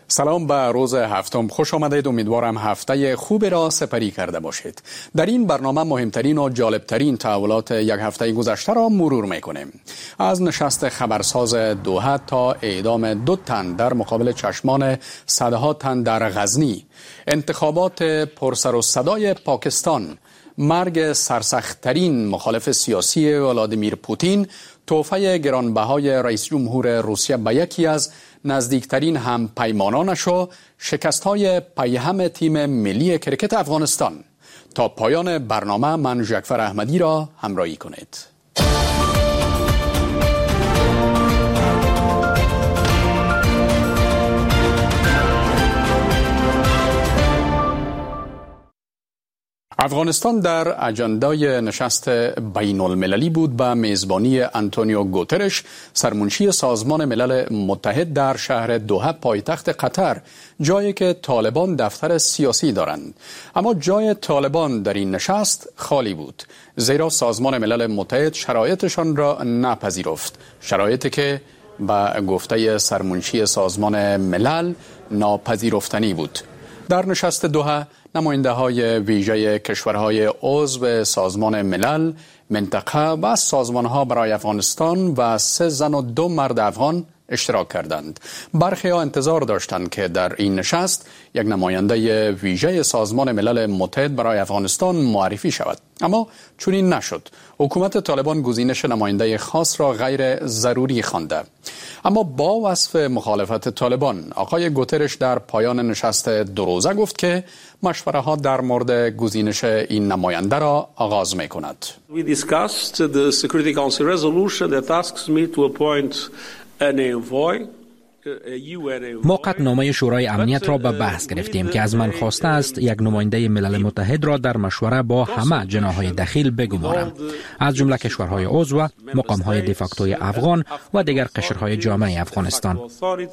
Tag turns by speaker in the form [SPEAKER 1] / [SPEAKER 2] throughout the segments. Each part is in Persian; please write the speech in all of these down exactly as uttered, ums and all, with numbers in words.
[SPEAKER 1] سلام به روز هفتم، خوش آمدید. امیدوارم هفته خوبی را سپری کرده باشید. در این برنامه مهمترین و جالبترین تحولات یک هفته گذشته را مرور میکنیم. از نشست خبرساز دوحه تا اعدام دو تن در مقابل چشمان صدها تن در غزنی، انتخابات پرسر و صدای پاکستان، مرگ سرسخت‌ترین مخالف سیاسی ولادیمیر پوتین، تحفه گرانبهای رئیس جمهور روسیه به یکی از نزدیکترین هم پیمانانش و شکست‌های پیهم تیم ملی کرکت افغانستان. تا پایان برنامه من ژکفر احمدی را همراهی کنید. افغانستان در اجندای نشست بین المللی بود به میزبانی آنتونیو گوترش، سرمنشی سازمان ملل متحد در شهر دوحه پایتخت قطر، جایی که طالبان دفتر سیاسی دارند. اما جای طالبان در این نشست خالی بود، زیرا سازمان ملل متحد شرایطشان را نپذیرفت، شرایطی که به گفته سرمنشی سازمان ملل ناپذیرفتنی بود. در نشست دوحه نماینده های ویژه کشورهای عضو سازمان ملل، منطقه و سازمان ها برای افغانستان و سه زن و دو مرد افغان اشتراک کردند. برخی ها انتظار داشتند که در این نشست یک نماینده ویژه سازمان ملل متحد برای افغانستان معرفی شود، اما چنین نشد. حکومت طالبان گزینش نماینده خاص را غیر ضروری خوانده. اما با وصف مخالفت طالبان، آقای گوترش در پایان نشست دو روزه گفت که مشوره ها در مورد گزینش این نماینده را آغاز می کند.
[SPEAKER 2] We discussed the Security Council resolution that asks me to appoint an envoy.
[SPEAKER 3] ما قطعنامه شورای امنیت را به بحث گرفتیم که از من خواسته است یک نماینده ملل متحد را در مشوره با همه جناح‌های دخیل بگمارم، از جمله کشورهای عضو، مقام‌های دیفاکتوی افغان و دیگر قشرهای جامعه افغانستان.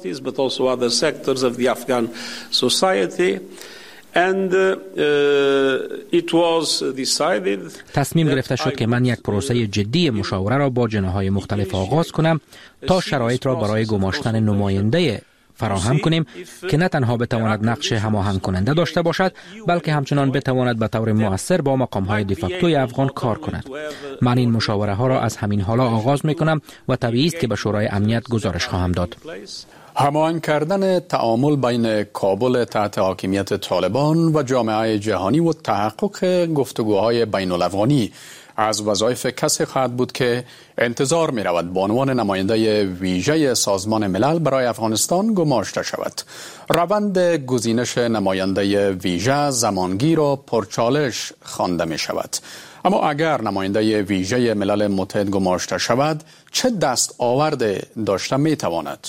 [SPEAKER 2] And, uh, it was decided
[SPEAKER 3] تصمیم گرفته شد که من یک پروسه جدی مشاوره را با جناح‌های مختلف آغاز کنم تا شرایط را برای گماشتن نماینده فراهم کنیم که نه تنها بتواند نقش هماهنگ کننده داشته باشد، بلکه همچنان بتواند به طور مؤثر با مقام‌های دیفاکتوی افغان کار کند. من این مشاوره ها را از همین حالا آغاز می کنم و طبیعی است که به شورای امنیت گزارش خواهم داد.
[SPEAKER 1] هماهنگ کردن تعامل بین کابل تحت حاکمیت طالبان و جامعه جهانی و تحقق گفتگوهای بین الافغانی از وظایف کسی خواهد بود که انتظار می رود به عنوان نماینده ویژه سازمان ملل برای افغانستان گماشته شود. روند گزینش نماینده ویژه زمانگیر و پرچالش خوانده می شود. اما اگر نماینده ویژه ملل متحد گماشته شود، چه دست آورده داشته می تواند؟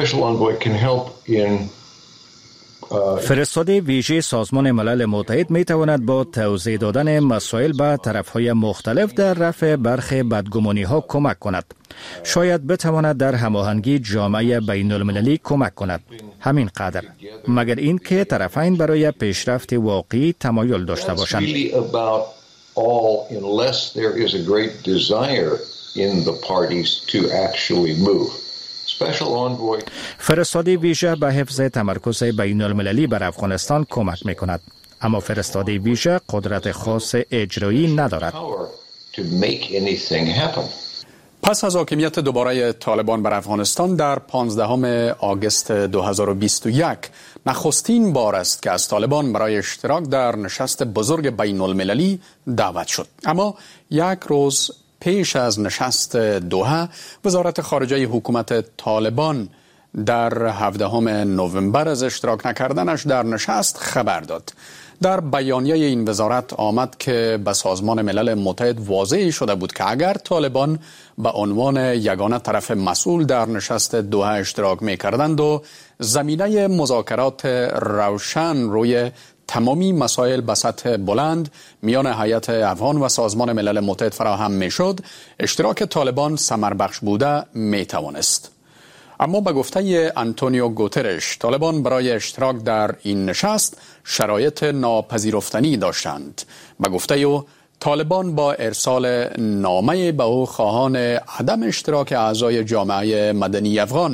[SPEAKER 4] فرستاده ویژه سازمان ملل متحد می تواند با توضیح دادن مسائل به طرفهای مختلف در رفع برخی بدگمانی ها کمک کند. شاید بتواند در هماهنگی جامعه بین المللی کمک کند. همین قدر، مگر این که طرفین برای پیشرفت واقعی تمایل داشته باشند.
[SPEAKER 5] all unless there is a great desire in the parties to actually move. Special envoy
[SPEAKER 4] فرستاده ویژه به حفظ تمرکز بین المللی بر افغانستان کمک می کند، اما فرستاده ویژه قدرت خاص اجرایی ندارد.
[SPEAKER 5] to make anything happen.
[SPEAKER 1] پس از حاکمیت دوباره طالبان بر افغانستان در پانزدهم آگوست دو هزار و بیست و یک، نخستین بار است که از طالبان برای اشتراک در نشست بزرگ بین المللی دعوت شد. اما یک روز پیش از نشست دوحه، وزارت خارجه حکومت طالبان در هفدهم نوامبر از اشتراک نکردنش در نشست خبر داد. در بیانیه این وزارت آمد که به سازمان ملل متحد واضح شده بود که اگر طالبان به عنوان یگانه طرف مسئول در نشست دوحه اشتراک می‌کردند و زمینه مذاکرات روشن روی تمامی مسائل به سطح بلند میان هیئت افغان و سازمان ملل متحد فراهم می‌شد، اشتراک طالبان ثمربخش بوده می‌توانست. اما به گفته آنتونیو گوترش، طالبان برای اشتراک در این نشست شرایط ناپذیرفتنی داشتند. به گفته او، طالبان با ارسال نامه به او خواهان عدم اشتراک اعضای جامعه مدنی افغان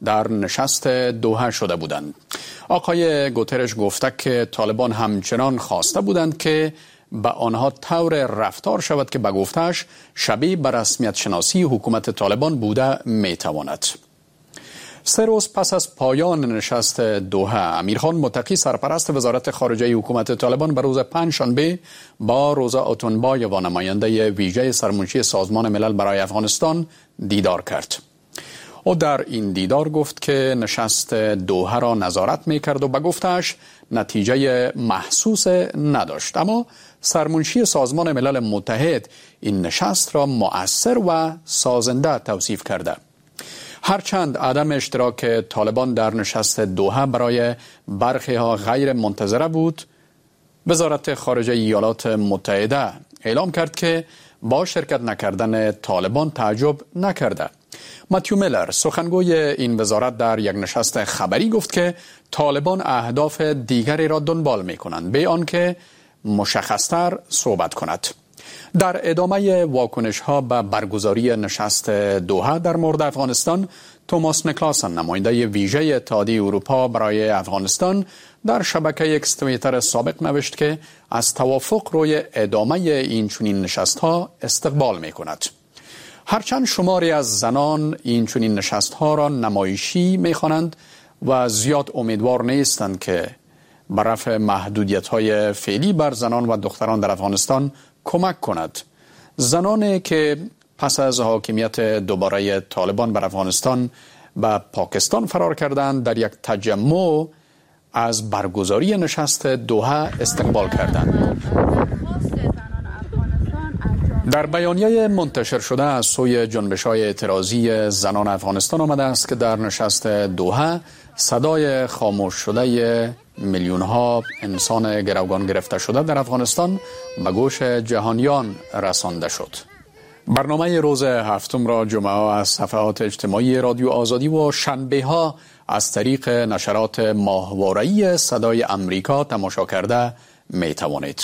[SPEAKER 1] در نشست دوحه شده بودند. آقای گوترش گفته که طالبان همچنان خواسته بودند که به آنها طور رفتار شود که به گفتهش شبیه به رسمیت شناسی حکومت طالبان بوده میتواند. سه روز پس از پایان نشست دوحه، امیرخان متقی سرپرست وزارت خارجه حکومت طالبان به روز پنجشنبه با روزا اتونبای و نماینده ویژه سرمنشی سازمان ملل برای افغانستان دیدار کرد. او در این دیدار گفت که نشست دوحه را نظارت میکرد و به گفتهش نتیجه محسوس نداشت، اما سرمنشی سازمان ملل متحد این نشست را مؤثر و سازنده توصیف کرده. هرچند عدم اشتراک طالبان در نشست دوحه برای برخی ها غیر منتظره بود، وزارت خارجه ایالات متحده اعلام کرد که با شرکت نکردن طالبان تعجب نکرده. متیو میلر سخنگوی این وزارت در یک نشست خبری گفت که طالبان اهداف دیگری را دنبال می کنند به آنکه مشخصتر صحبت کند. در ادامه واکنش ها به برگزاری نشست دوحه در مورد افغانستان، توماس نیکلاسن نماینده ویژه اتحادیه اروپا برای افغانستان در شبکه اکس توییتر سابق نوشت که از توافق روی ادامه این چنین نشست ها استقبال می کند. هرچند شماری از زنان این چنین نشست ها را نمایشی می خوانند و زیاد امیدوار نیستند که بر رفع محدودیت های فعلی بر زنان و دختران در افغانستان کمک کند. زنانی که پس از حاکمیت دوباره طالبان بر افغانستان به پاکستان فرار کردند در یک تجمع از برگزاری نشست دوحه استقبال کردند. در بیانیه منتشر شده از سوی جنبش‌های اعتراضی زنان افغانستان آمده است که در نشست دوحه صدای خاموش شده میلیون‌ها انسان گروگان گرفته شده در افغانستان به گوش جهانیان رسانده شد. برنامه روز هفتم را جمعه از صفحات اجتماعی رادیو آزادی و شنبه ها از طریق نشرات ماهواره‌ای صدای امریکا تماشا کرده می توانید.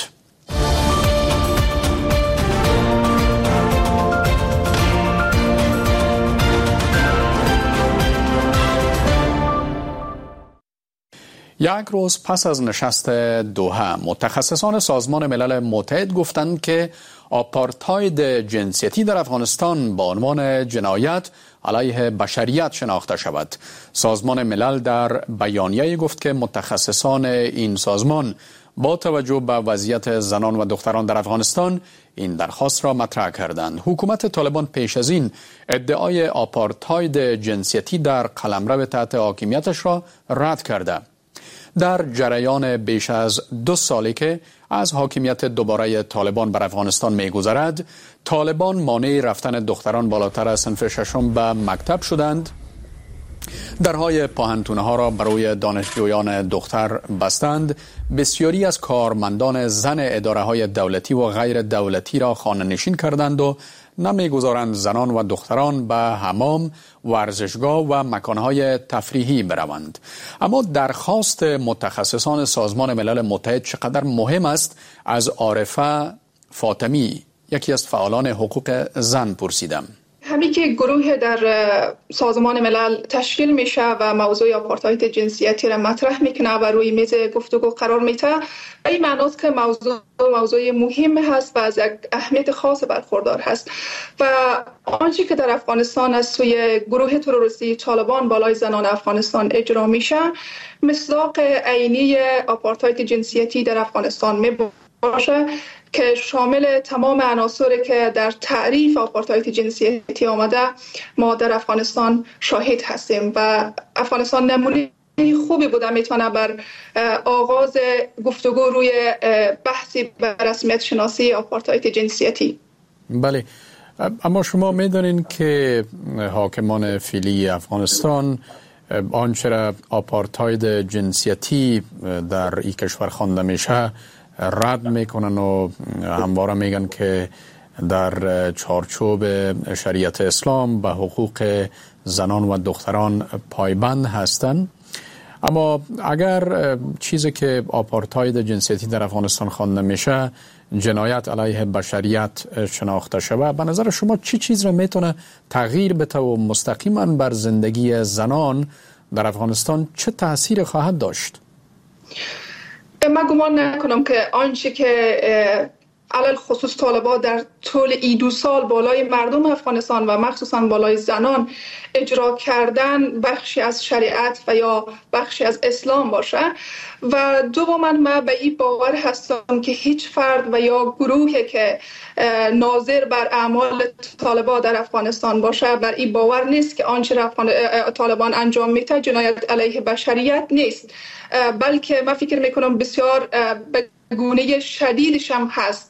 [SPEAKER 1] یک روز پس از نشست دوحه، متخصصان سازمان ملل متحد گفتند که آپارتاید جنسیتی در افغانستان با عنوان جنایت علیه بشریت شناخته شود. سازمان ملل در بیانیه گفت که متخصصان این سازمان با توجه به وضعیت زنان و دختران در افغانستان این درخواست را مطرح کردند. حکومت طالبان پیش از این ادعای آپارتاید جنسیتی در قلمرو تحت حاکمیتش را رد کرده. در جریان بیش از دو سالی که از حاکمیت دوباره طالبان بر افغانستان می‌گذرد، طالبان مانع رفتن دختران بالاتر از صنف ششم به مکتب شدند. درهای پاهنتون‌ها را برای دانشجویان دختر بستند. بسیاری از کارمندان زن اداره‌های دولتی و غیر دولتی را خانه‌نشین کردند و نمی‌گذارند زنان و دختران به حمام، ورزشگاه و مکانهای تفریحی بروند. اما درخواست متخصصان سازمان ملل متحد چقدر مهم است از عارفه فاطمی، یکی از فعالان حقوق زن، پرسیدم.
[SPEAKER 6] همین که گروه در سازمان ملل تشکیل میشه و موضوع آپارتاید جنسیتی را مطرح میکنه و روی میز گفتگو قرار میده، این معناست که موضوع موضوع مهم هست و از یک اهمیت خاص برخوردار هست و آنچه که در افغانستان از سوی گروه تروریستی طالبان بالای زنان افغانستان اجرا میشه مصداق عینی آپارتاید جنسیتی در افغانستان می باشه که شامل تمام عناصری که در تعریف آپارتاید جنسیتی آمده ما در افغانستان شاهد هستیم و افغانستان نمونه خوبی بوده میتونه بر آغاز گفتگو روی بحثی بر رسمیت شناسی آپارتاید جنسیتی.
[SPEAKER 1] بله، اما شما میدونین که حاکمان فعلی افغانستان آنچه را آپارتاید جنسیتی در این کشور خوانده میشه رد میکنن و همواره میگن که در چارچوب شریعت اسلام به حقوق زنان و دختران پایبند هستند. اما اگر چیزی که آپارتاید جنسیتی در افغانستان خوانده میشه جنایت علیه بشریت شناخته شود، به نظر شما چی چیز را میتونه تغییر بده و مستقیما بر زندگی زنان در افغانستان چه تأثیر خواهد داشت؟
[SPEAKER 6] من گمان نکنم که آنچه که علل خصوص طالبان در طول ای دو سال بالای مردم افغانستان و مخصوصا بالای زنان اجرا کردن بخشی از شریعت و یا بخشی از اسلام باشه. و دوما من به این باور هستم که هیچ فرد و یا گروهی که ناظر بر اعمال طالبان در افغانستان باشه بر این باور نیست که آنچه طالبان انجام میده جنایت علیه بشریت نیست، بلکه من فکر میکنم بسیار گونه شدیدش هم هست.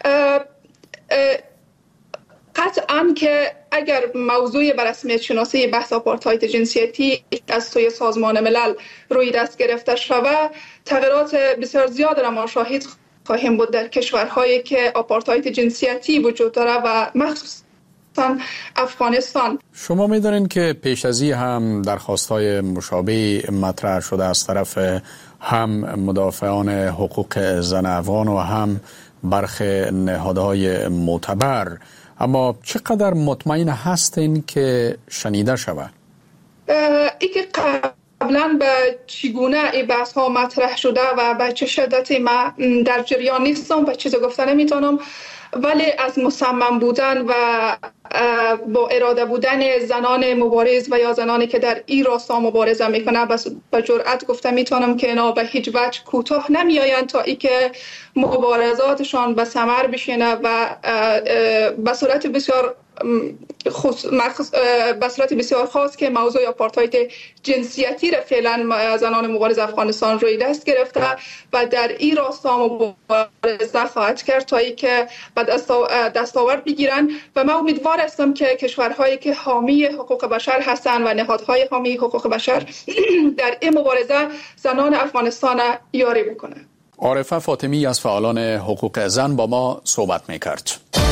[SPEAKER 6] قطعاً که اگر موضوع بر رسمیت شناسی بحث آپارتاید جنسیتی از سوی سازمان ملل روی دست گرفته شود، تغییرات بسیار زیاد را ما شاهد خواهیم بود در کشورهایی که آپارتاید جنسیتی وجود داره و مخصوصاً افغانستان.
[SPEAKER 1] شما می‌دانید که پیش از این هم درخواست‌های مشابه مطرح شده از طرف هم مدافعان حقوق زن افغان و هم برخی نهادهای معتبر، اما چقدر مطمئن هستین که شنیده شود؟
[SPEAKER 6] ای که قبلا به چگونه این بحث ها مطرح شده و به چه شدتی من در جریان نیستم و چیز گفته نمیتونم، ولی از مصمم بودن و با اراده بودن زنان مبارز و یا زنانی که در این راستا مبارزه میکنه به جرئت گفته میتونم که اینا به هیچ وجه کوتاه نمیآیند تا ای که مبارزاتشان به ثمر بشینه و به صورت بسیار خص... به صورت بسیار خاص که موضوع آپارتاید جنسیتی را فعلا زنان مبارز افغانستان روی دست گرفته و در این راستا مبارزه خواهد کرد تا ای که دستاورد بگیرن. و من امیدوار هستم که کشورهایی که حامی حقوق بشر هستند و نهادهای حامی حقوق بشر در این مبارزه زنان افغانستان یاری بکنه.
[SPEAKER 1] عارفه فاطمی از فعالان حقوق زن با ما صحبت میکرد.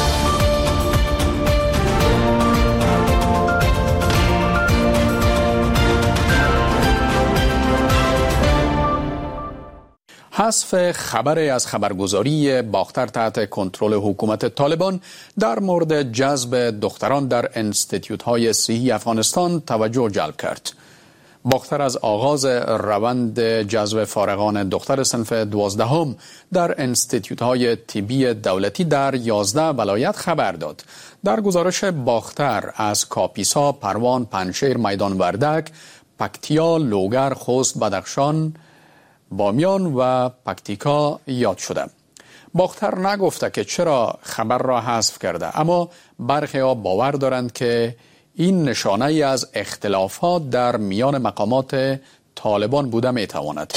[SPEAKER 1] حذف خبر از خبرگزاری باختر تحت کنترل حکومت طالبان در مورد جذب دختران در انستیتیوت‌های صحی افغانستان توجه جلب کرد. باختر از آغاز روند جذب فارغان دختر صنف دوازدهم در انستیتیوت‌های طبی دولتی در یازده ولایت خبر داد. در گزارش باختر از کاپیسا، پروان، پنجشیر، میدان وردک، پکتیا، لوگر، خوست، بدخشان، بامیان و پکتیکا یاد شده. باختر نگفته که چرا خبر را حذف کرده، اما برخی ها باور دارند که این نشانه ای از اختلافات در میان مقامات طالبان بوده می تواند.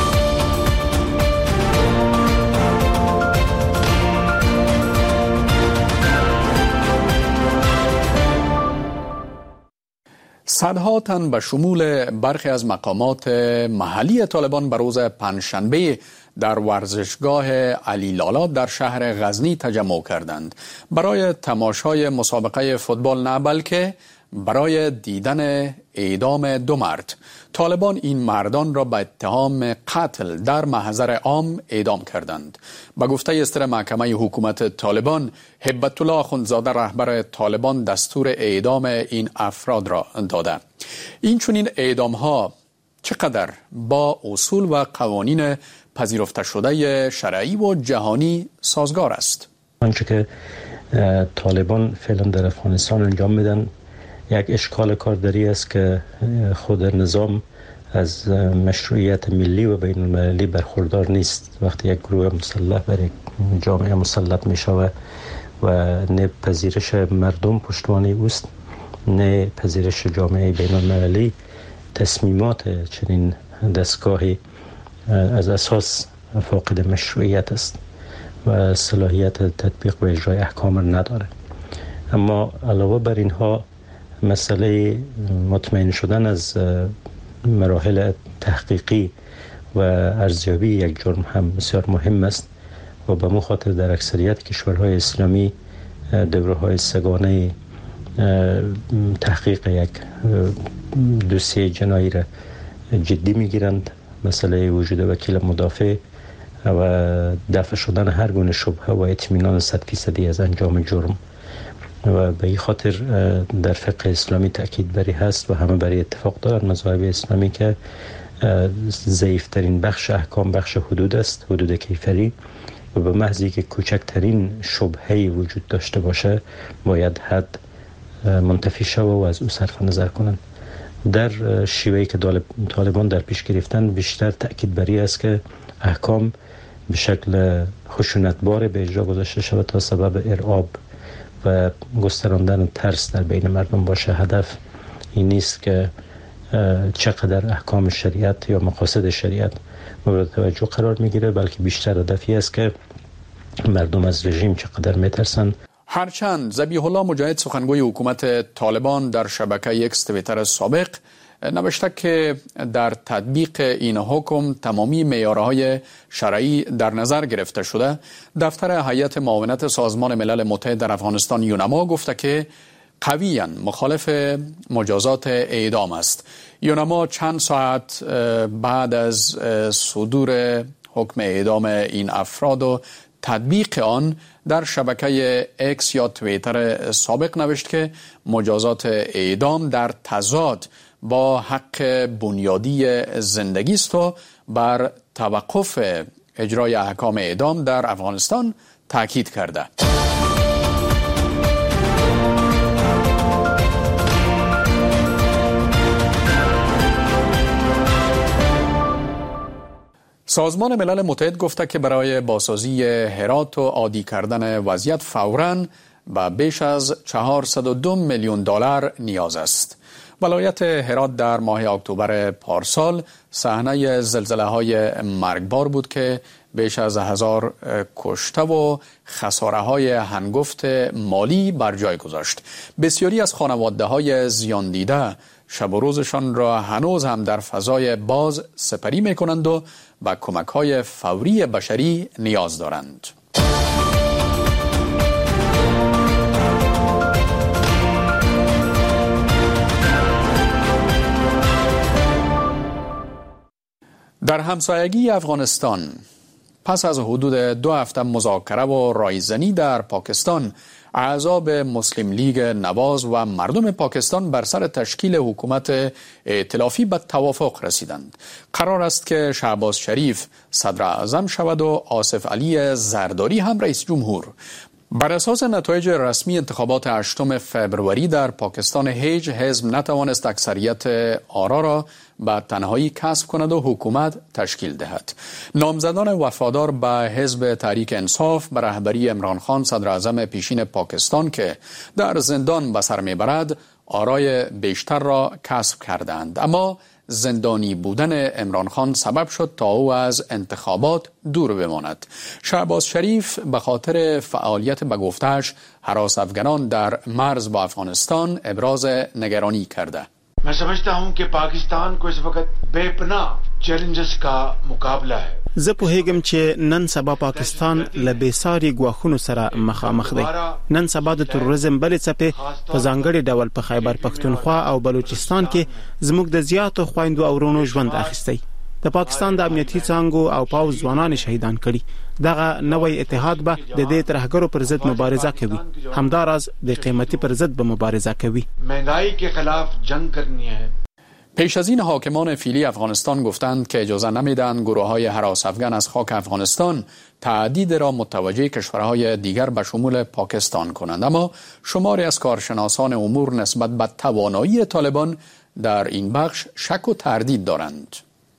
[SPEAKER 1] صدها تن به شمول برخی از مقامات محلی طالبان به روز پنجشنبه در ورزشگاه علی لالا در شهر غزنی تجمع کردند برای تماشای مسابقه فوتبال، نه بلکه برای دیدن اعدام دو مرد. طالبان این مردان را به اتهام قتل در محضر عام اعدام کردند. به گفته اصدر محکمه حکومت طالبان، هبت الله اخوندزاده رهبر طالبان دستور اعدام این افراد را داده. این چنین اعدام ها چقدر با اصول و قوانین پذیرفته شده شرعی و جهانی سازگار است؟
[SPEAKER 7] آنچه که طالبان فعلا در افغانستان انجام میدن یک اشکال کارداری است که خود نظام از مشروعیت ملی و بین المللی برخوردار نیست. وقتی یک گروه مسلح بر یک جامعه مسلط می شود و نه پذیرش مردم پشتوانه اوست، نه پذیرش جامعه بین المللی، تصمیمات چنین دستگاهی از اساس فاقد مشروعیت است و صلاحیت تطبیق و اجرای احکام نداره. اما علاوه بر اینها مسئله مطمئن شدن از مراحل تحقیقی و ارزیابی یک جرم هم بسیار مهم است و به مخاطر در اکثریت کشورهای اسلامی دوره‌های سگانه تحقیق یک دوسیه جنایی را جدی میگیرند مسئله وجود وکیل مدافع و دفع شدن هر گونه شبهه و اطمینان صد فیصدی از انجام جرم و به این خاطر در فقه اسلامی تأکید بری هست و همه بری اتفاق دارند مذاهب اسلامی که ضعیفترین بخش احکام بخش حدود است، حدود کیفری، و به محضی که کوچکترین شبهه‌ای وجود داشته باشه باید حد منتفی شود و از او صرف نظر کنند. در شیوهی که طالبان در پیش گرفتن بیشتر تأکید بری است که احکام به شکل خشونتبار به اجرا گذاشته شود تا سبب ارعاب و گستراندن ترس در بین مردم باشه. هدف این نیست که چقدر احکام شریعت یا مقاصد شریعت مورد توجه قرار میگیره، بلکه بیشتر هدفی است که مردم از رژیم چقدر میترسن.
[SPEAKER 1] هرچند ذبیح الله مجاهد سخنگوی حکومت طالبان در شبکه اکس توییتر سابق نوشته که در تطبیق این حکم تمامی معیارهای شرعی در نظر گرفته شده، دفتر هیئت معاونت سازمان ملل متحد در افغانستان یونما گفته که قویاً مخالف مجازات اعدام است. یونما چند ساعت بعد از صدور حکم اعدام این افراد و تطبیق آن در شبکه اکس یا توییتر سابق نوشت که مجازات اعدام در تضاد با حق بنیادی زندگی است و بر توقف اجرای احکام اعدام در افغانستان تاکید کرده. سازمان ملل متحد گفته که برای بازسازی هرات و عادی کردن وضعیت فوراً به بیش از چهارصد و دو میلیون دلار نیاز است. ولایت هرات در ماه اکتبر پارسال صحنه زلزله‌های مرگبار بود که بیش از هزار کشته و خساره‌های هنگفت مالی بر جای گذاشت. بسیاری از خانواده‌های زیان دیده شب و روزشان را هنوز هم در فضای باز سپری می‌کنند و به کمک‌های فوری بشری نیاز دارند. در همسایگی افغانستان پس از حدود دو هفته مذاکره و رایزنی در پاکستان، اعضاب مسلم لیگ نواز و مردم پاکستان بر سر تشکیل حکومت ائتلافی به توافق رسیدند. قرار است که شهباز شریف صدر اعظم شود و آصف علی زرداری هم رئیس جمهور. بر اساس نتایج رسمی انتخابات هشتم فوریه در پاکستان، هیچ حزب نتوانست اکثریت آرا را به تنهایی کسب کند و حکومت تشکیل دهد. نامزدان وفادار به حزب تحریک انصاف به رهبری عمران خان صدر اعظم پیشین پاکستان که در زندان به سر میبرد، آرای بیشتر را کسب کردند، اما زندانی بودن عمران خان سبب شد تا او از انتخابات دور بماند. شهباز شریف به خاطر فعالیت به گفته‌اش هراس افغانان در مرز با افغانستان ابراز نگرانی کرده.
[SPEAKER 8] मैं समझता हूं कि पाकिस्तान को इस वक्त बेपनाह चैलेंजेस का मुकाबला है.
[SPEAKER 9] زه پوهیږم چې نن سبا پاکستان له بیساري ګواښونو سره مخامخ دی. نن سبا د تروریزم بلې څپې په ځانګړي ډول په خیبر پښتونخوا او بلوچستان کې زموږ د زیاتو خويندو او ورونو ژوند اخیستی. د پاکستان د امنیتي څانګو او پاوځ ځوانان شهیدان کړي. دغه نوې اتحاد به د دې ترهګرو پر ضد مبارزه کوي. همداراز د قیمتي پر ضد به مبارزه کوي.
[SPEAKER 8] مهنگائی کے خلاف جنگ کرنی ہے.
[SPEAKER 1] پیش از این حاکمان فیلی افغانستان گفتند که اجازه نمیدن گروه‌های هراس افغان از خاک افغانستان تهدید را متوجه کشورهای دیگر به شمول پاکستان کنند، اما شماری از کارشناسان امور نسبت به توانایی طالبان در این بخش شک و تردید دارند.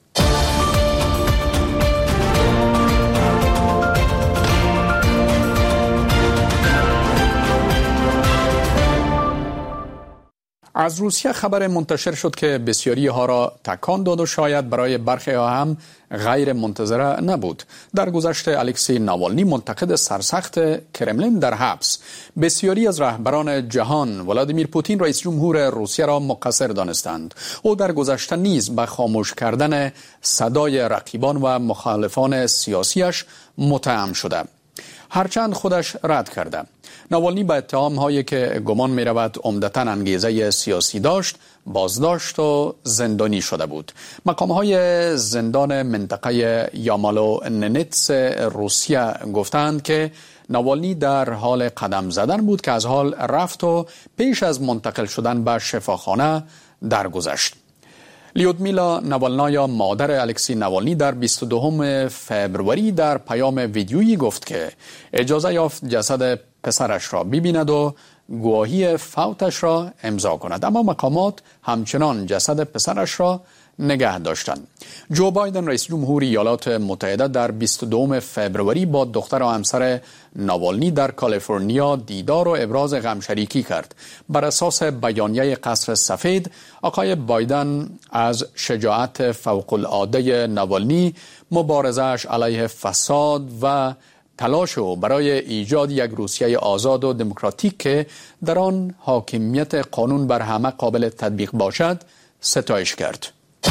[SPEAKER 1] از روسیه خبر منتشر شد که بسیاری ها را تکان داد و شاید برای برخی ها هم غیر منتظره نبود. در گذشته الکسی ناوالنی منتقد سرسخت کرملین در حبس. بسیاری از رهبران جهان ولادیمیر پوتین رئیس جمهور روسیه را مقصر دانستند. او در گذشته نیز به خاموش کردن صدای رقیبان و مخالفان سیاسیش متهم شده، هرچند خودش رد کرده. ناوالنی با اتهام هایی که گمان می رود عمدتاً انگیزه سیاسی داشت بازداشت و زندانی شده بود. مقام های زندان منطقه یامالو ننتس روسیه گفتند که ناوالنی در حال قدم زدن بود که از حال رفت و پیش از منتقل شدن به شفاخانه درگذشت. لیودمیلا ناوالنایا مادر الکسی ناوالنی در بیست و دوم فبروری در پیام ویدیویی گفت که اجازه یافت جسد پسرش را ببیند و گواهی فوتش را امضا کند، اما مقامات همچنان جسد پسرش را نگه داشتند. جو بایدن رئیس جمهور ایالات متحده در بیست و دوم فبروری با دختر و همسر ناوالنی در کالیفرنیا دیدار و ابراز غمشریکی کرد. بر اساس بیانیه قصر سفید، آقای بایدن از شجاعت فوق‌العاده ناوالنی، مبارزه‌اش علیه فساد و تلاش او برای ایجاد یک روسیه آزاد و دموکراتیک که در آن حاکمیت قانون بر همه قابل تطبیق باشد ستایش کرد.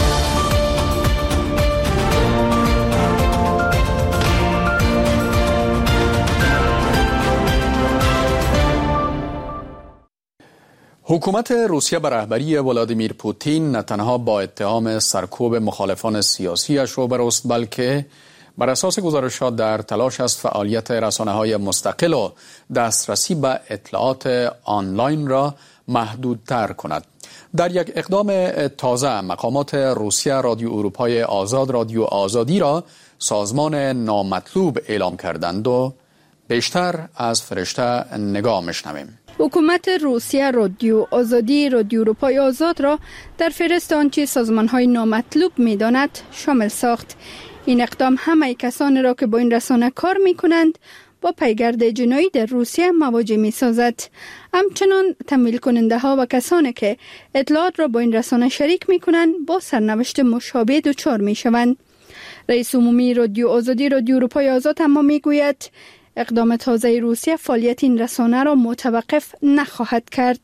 [SPEAKER 1] حکومت روسیه به رهبری ولادیمیر پوتین نه تنها با اتهام سرکوب مخالفان سیاسیش روبروست، بلکه بر اساس گزارشات در تلاش است فعالیت رسانه‌های مستقل و دسترسی به اطلاعات آنلاین را محدودتر کند. در یک اقدام تازه، مقامات روسیه رادیو اروپای آزاد رادیو آزادی را سازمان نامطلوب اعلام کردند و بیشتر از فرشته نگاه میشنویم.
[SPEAKER 10] حکومت روسیه رادیو آزادی رادیو اروپای آزاد را در فهرست آنچه سازمان‌های نامطلوب می‌داند شامل ساخت. این اقدام همه کسانی را که با این رسانه کار می‌کنند با پیگرد جنایی در روسیه مواجه می‌سازد. همچنان تمویل کننده ها و کسانی که اطلاعات را با این رسانه شریک می‌کنند با سرنوشت مشابه دچار می‌شوند. رئیس عمومی رادیو آزادی رادیو اروپای آزاد اما می‌گوید اقدام تازه روسیه فعالیت این رسانه را متوقف نخواهد کرد.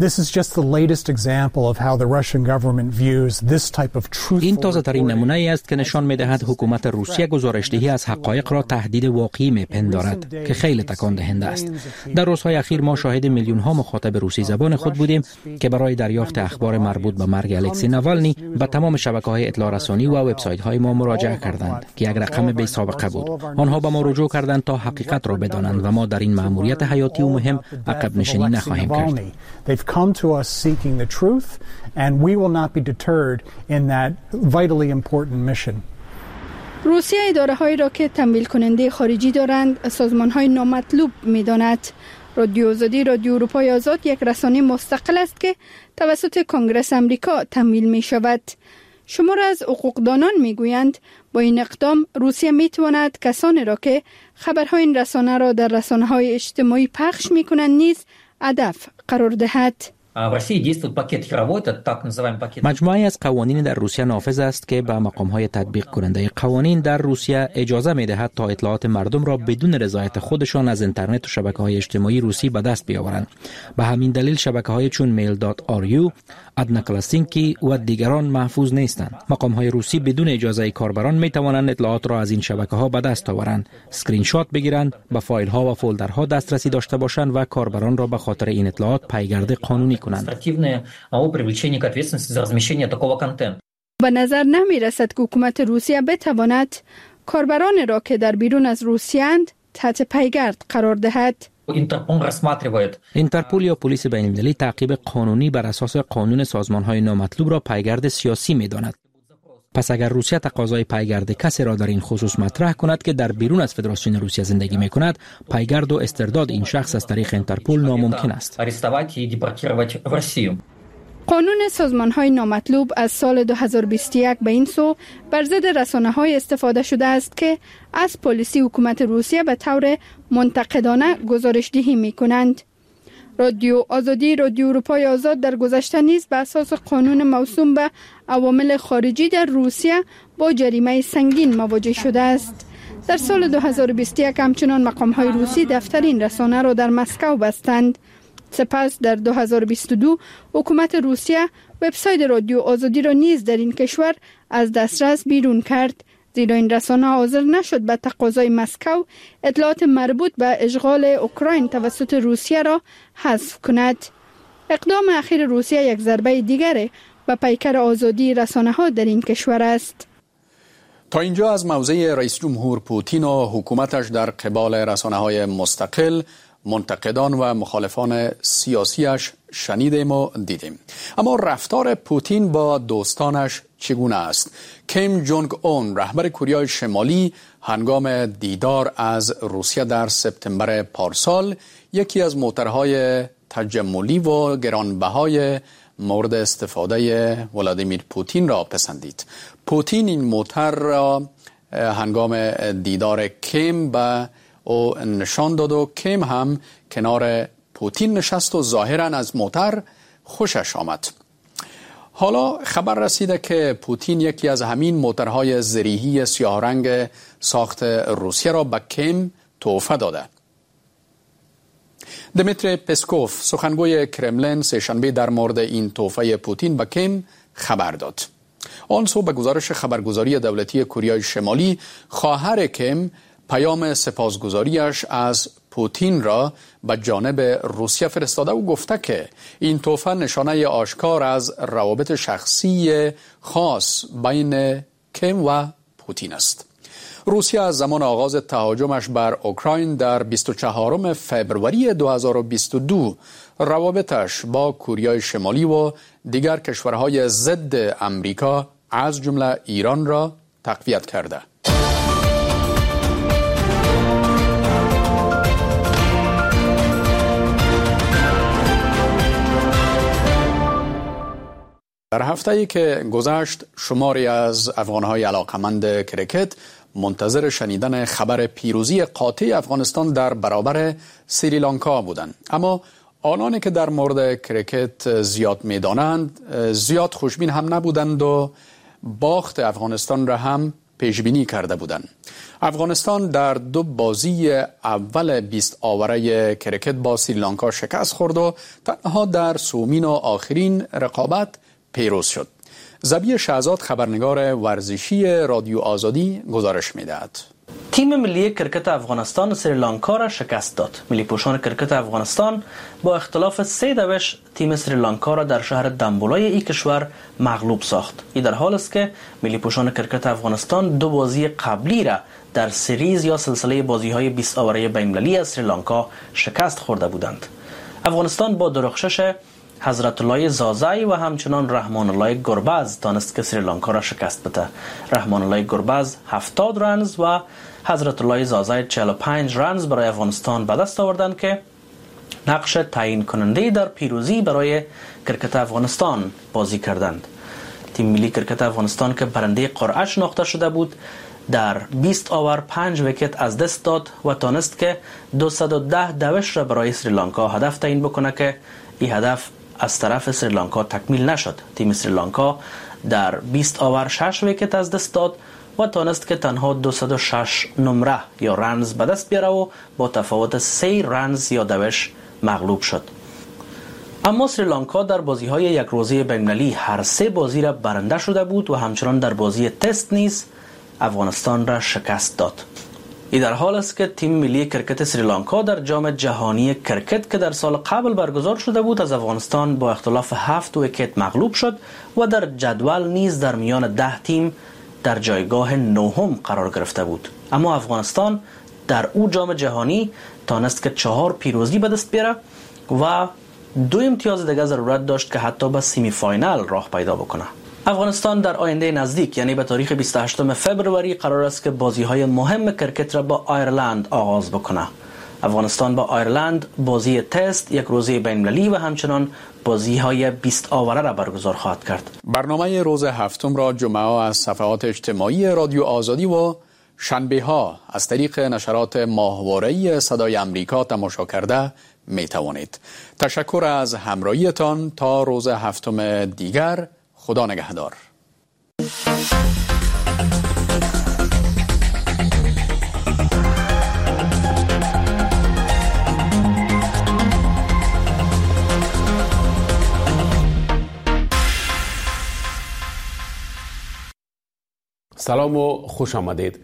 [SPEAKER 3] این تازه ترین نمونه ای است که نشان می دهد حکومت روسیه گزارشدهی از حقایق را تهدید واقعی می پندارد که خیلی تکان دهنده است. در روزهای اخیر ما شاهد میلیون ها مخاطب روسی زبان خود بودیم که برای دریافت اخبار مربوط به مرگ الکسی ناوالنی به تمام شبکه‌های اطلاع رسانی و وبسایت‌های ما مراجعه کردند که یک رقم بی سابقه بود. آنها به ما رجوع کردند تا حقیقت را بدانند و ما در این مأموریت حیاتی و مهم عقب نشینی نخواهیم کرد.
[SPEAKER 11] come to us seeking the truth and we will not be deterred in that vitally important mission.
[SPEAKER 10] روسیه اداره هایی را که تمویل کننده خارجی دارند سازمان های نامطلوب می داند. رادیو آزادی رادیو اروپای آزاد یک رسانه مستقل است که توسط کنگره امریکا تمویل می شود. شمار از حقوقدانان می گویند با این اقدام روسیه می تواند کسانی را که خبرهای این رسانه را در رسانه های اجتماعی پخش می کنند نیز هدف قرار دهد.
[SPEAKER 3] مجموعه از قوانین در روسیه نافذ است که به مقام‌های تطبیق کننده قوانین در روسیه اجازه می‌دهد تا اطلاعات مردم را بدون رضایت خودشان از اینترنت و شبکه‌های اجتماعی روسی به دست بیاورند. به همین دلیل شبکه‌های چون میل دات آر یو، ادنا کلاسینکی و دیگران محفوظ نیستند. مقام‌های روسی بدون اجازه کاربران می‌توانند اطلاعات را از این شبکه‌ها به دست آورند، اسکرین شات بگیرند، به فایل‌ها و فولدرها دسترسی داشته باشند و کاربران را به خاطر این اطلاعات پایگرد قانونی
[SPEAKER 10] به نظر نمی رسد که حکومت روسیه بتواند کاربران را که در بیرون از روسیه اند تحت پیگرد قرار دهد.
[SPEAKER 3] اینترپول یا پلیس بین المللی تعقیب قانونی بر اساس قانون سازمان‌های نامطلوب را پیگرد سیاسی می داند. پس اگر روسیه تقاضای پیگرد کسی را در این خصوص مطرح کند که در بیرون از فدراسیون روسیه زندگی می کند، پیگرد و استرداد این شخص از طریق اینترپول ناممکن است.
[SPEAKER 10] قانون سازمان‌های نامطلوب از سال دو هزار و بیست و یک به این سو بر ضد رسانه‌های استفاده شده است که از پالیسی حکومت روسیه به طور منتقدانه گزارش‌دهی می‌کنند. رادیو آزادی رادیو اروپای آزاد در گذشته نیز به اساس قانون موسوم به عوامل خارجی در روسیه با جریمه سنگین مواجه شده است. در سال دو هزار و بیست و یک همچنان مقام‌های روسی دفتر این رسانه را در مسکو بستند. سپس در دو هزار و بیست و دو حکومت روسیه وبسایت رادیو آزادی را نیز در این کشور از دسترس بیرون کرد. زیرا این رسانه حاضر نشد به تقاضای مسکو اطلاعات مربوط به اشغال اوکراین توسط روسیه را حذف کند. اقدام اخیر روسیه یک ضربه دیگر به پیکر آزادی رسانه ها در این کشور است.
[SPEAKER 1] تا اینجا از موضع رئیس جمهور پوتین و حکومتش در قبال رسانه های مستقل، منتقدان و مخالفان سیاسیش شنیدیم و دیدیم. اما رفتار پوتین با دوستانش چگونه است؟ کیم جونگ اون، رهبر کره شمالی، هنگام دیدار از روسیه در سپتامبر پارسال یکی از موتورهای تجملی و گرانبهای مورد استفاده ولادیمیر پوتین را پسندید. پوتین این موتور را هنگام دیدار کیم به او نشان داد و کیم هم کنار پوتین نشست و ظاهرا از موتور خوشش آمد. حالا خبر رسیده که پوتین یکی از همین موتورهای زریحی سیاه رنگ ساخت روسیه را به کیم تحفه داده. دمیتری پسکوف، سخنگوی کرملین، سه‌شنبه در مورد این تحفه پوتین به کیم خبر داد. آن سو به گزارش خبرگزاری دولتی کره شمالی، خواهر کیم پیام سپاسگزاریش از پوتین را به جانب روسیه فرستاده و گفته که این تحفه نشانه آشکار از روابط شخصی خاص بین کیم و پوتین است. روسیه از زمان آغاز تهاجمش بر اوکراین در بیست و چهارم فوریه دو هزار و بیست و دو روابطش با کره شمالی و دیگر کشورهای ضد امریکا از جمله ایران را تقویت کرده. در هفته‌ای که گذشت شماری از افغان‌های علاقمند کرکت منتظر شنیدن خبر پیروزی قاطع افغانستان در برابر سریلانکا بودند. اما آنانی که در مورد کرکت زیاد می‌دانند زیاد خوشبین هم نبودند و باخت افغانستان را هم پیشبینی کرده بودند. افغانستان در دو بازی اول بیست آوره کرکت با سریلانکا شکست خورد و تنها در سومین و آخرین رقابت پیروز شد. زبی شهزاد، خبرنگار ورزشی رادیو آزادی، گزارش می‌دهد.
[SPEAKER 12] تیم ملی کرکت افغانستان سریلانکا را شکست داد. ملی پوشان کرکت افغانستان با اختلاف سه دوش تیم سریلانکا را در شهر دمبولای این کشور مغلوب ساخت. این در حال است که ملی پوشان کرکت افغانستان دو بازی قبلی را در سریز یا سلسله بازی‌های بیست آوره بین‌المللی از سریلانکا شکست خورده بودند. افغانستان با درخشش حضرت الله زازای و همچنان رحمان الله گربز تانست که سریلانکا را شکست بده. رحمان الله گربز هفتاد رنز و حضرت الله زازای چهل و پنج رنز برای افغانستان به دست آوردند که نقش تعیین کننده در پیروزی برای کرکت افغانستان بازی کردند. تیم ملی کرکت افغانستان که برنده قرعه شناخته شده بود در بیست آور پنج ویکت از دست داد و تانست که دویست و ده دوش را برای سریلانکا هدف تعیین بکنه که این هدف از طرف سریلانکا تکمیل نشد. تیم سریلانکا در بیست آور شش ویکت از دست داد و تانست که تنها دویست و شش نمره یا رنز به دست بیاره و با تفاوت سه رنز یا دوش مغلوب شد. اما سریلانکا در بازی‌های یک روزه بین‌المللی هر سه بازی را برنده شده بود و همچنان در بازی تست نیز افغانستان را شکست داد. این در حال است که تیم ملی کرکت سریلانکا در جام جهانی کرکت که در سال قبل برگزار شده بود از افغانستان با اختلاف هفت ویکت مغلوب شد و در جدول نیز در میان ده تیم در جایگاه نهم قرار گرفته بود. اما افغانستان در او جام جهانی تانست که چهار پیروزی به دست بیاره و دو امتیاز دیگه ضرورت داشت که حتی به سیمی فاینال راه پیدا بکنه. افغانستان در آینده نزدیک یعنی به تاریخ بیست و هشتم فوریه قرار است که بازی‌های مهم کرکت را با آیرلند آغاز بکنه. افغانستان با آیرلند بازی تست، یک روزه بین‌المللی و همچنان بازی‌های بیست آوره را برگزار خواهد کرد.
[SPEAKER 1] برنامه روز هفتم را جمعه از صفحات اجتماعی رادیو آزادی و شنبه ها از طریق نشرات ماهواره‌ای صدای امریکا تماشا کرده می توانید. تشکر از همراهیتان. تا روز هفتم دیگر، خدا نگهدار.
[SPEAKER 13] سلام و خوش آمدید.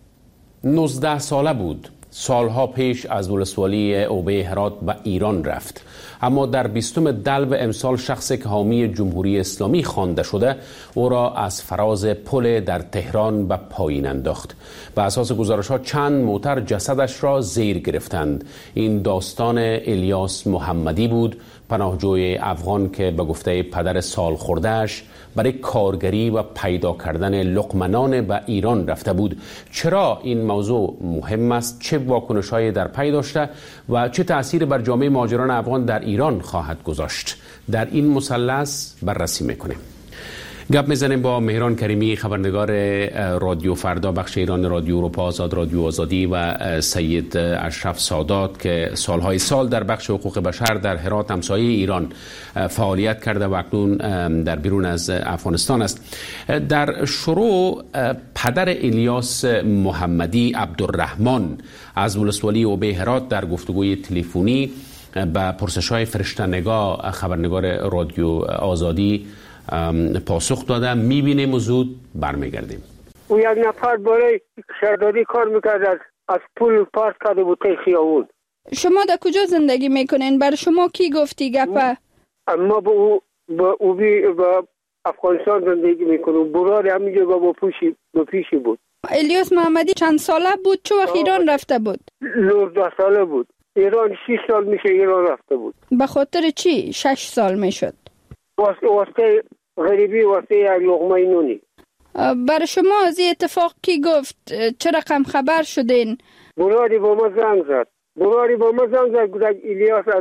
[SPEAKER 13] نوزده ساله بود. سالها پیش از ولسوالی اوبه هرات به ایران رفت، اما در بیستم دلو امسال شخصی که حامی جمهوری اسلامی خوانده شده او را از فراز پل در تهران به پایین انداخت. به اساس گزارش‌ها چند موتر جسدش را زیر گرفتند. این داستان الیاس محمدی بود، پناهجوی افغان که به گفته پدر سال خورده‌اش برای کارگری و پیدا کردن لقمه به ایران رفته بود. چرا این موضوع مهم است؟ چه واکنش‌هایی در پی داشته و چه تأثیری بر جامعه مهاجران افغان در ایران خواهد گذاشت؟ در این مثلث بررسی می‌کنیم. گپ میزنیم با مهران کریمی، خبرنگار رادیو فردا بخش ایران رادیو اروپا آزاد، رادیو آزادی، و سید اشرف سادات که سالهای سال در بخش حقوق بشر در هرات همسایه ایران فعالیت کرده و اکنون در بیرون از افغانستان است. در شروع پدر الیاس محمدی عبدالرحمن از ولسوالی اوبه هرات در گفتگوی تلفنی به پرسش‌های فرشته‌نگاه خبرنگار رادیو آزادی پاسخ داده. میبینیم و زود برمیگردیم.
[SPEAKER 14] او یک نفر برای شهرداری کار میکرد، از, از پول پارت کرده بود تا خیابون.
[SPEAKER 10] شما در کجا زندگی میکنین؟ بر شما کی گفتی گپه؟
[SPEAKER 14] ما با او با او بی با افغانستان زندگی میکنم. برای همینجا با پیشی با پیشی بود.
[SPEAKER 10] الیاس محمدی چند ساله بود؟ چه وقت ایران رفته بود؟
[SPEAKER 14] نوزده ساله بود. ایران شش سال میشه ایران رفته بود.
[SPEAKER 10] به خاطر چی شش سال میشد؟
[SPEAKER 14] واسه واسه غریبی، واسه یک لقمه نونی.
[SPEAKER 10] بر شما از این اتفاق کی گفت؟ چه رقم خبر شدین؟
[SPEAKER 14] برادری با ما زنگ زد. برادری با ما زنگ زد گفت الیاس از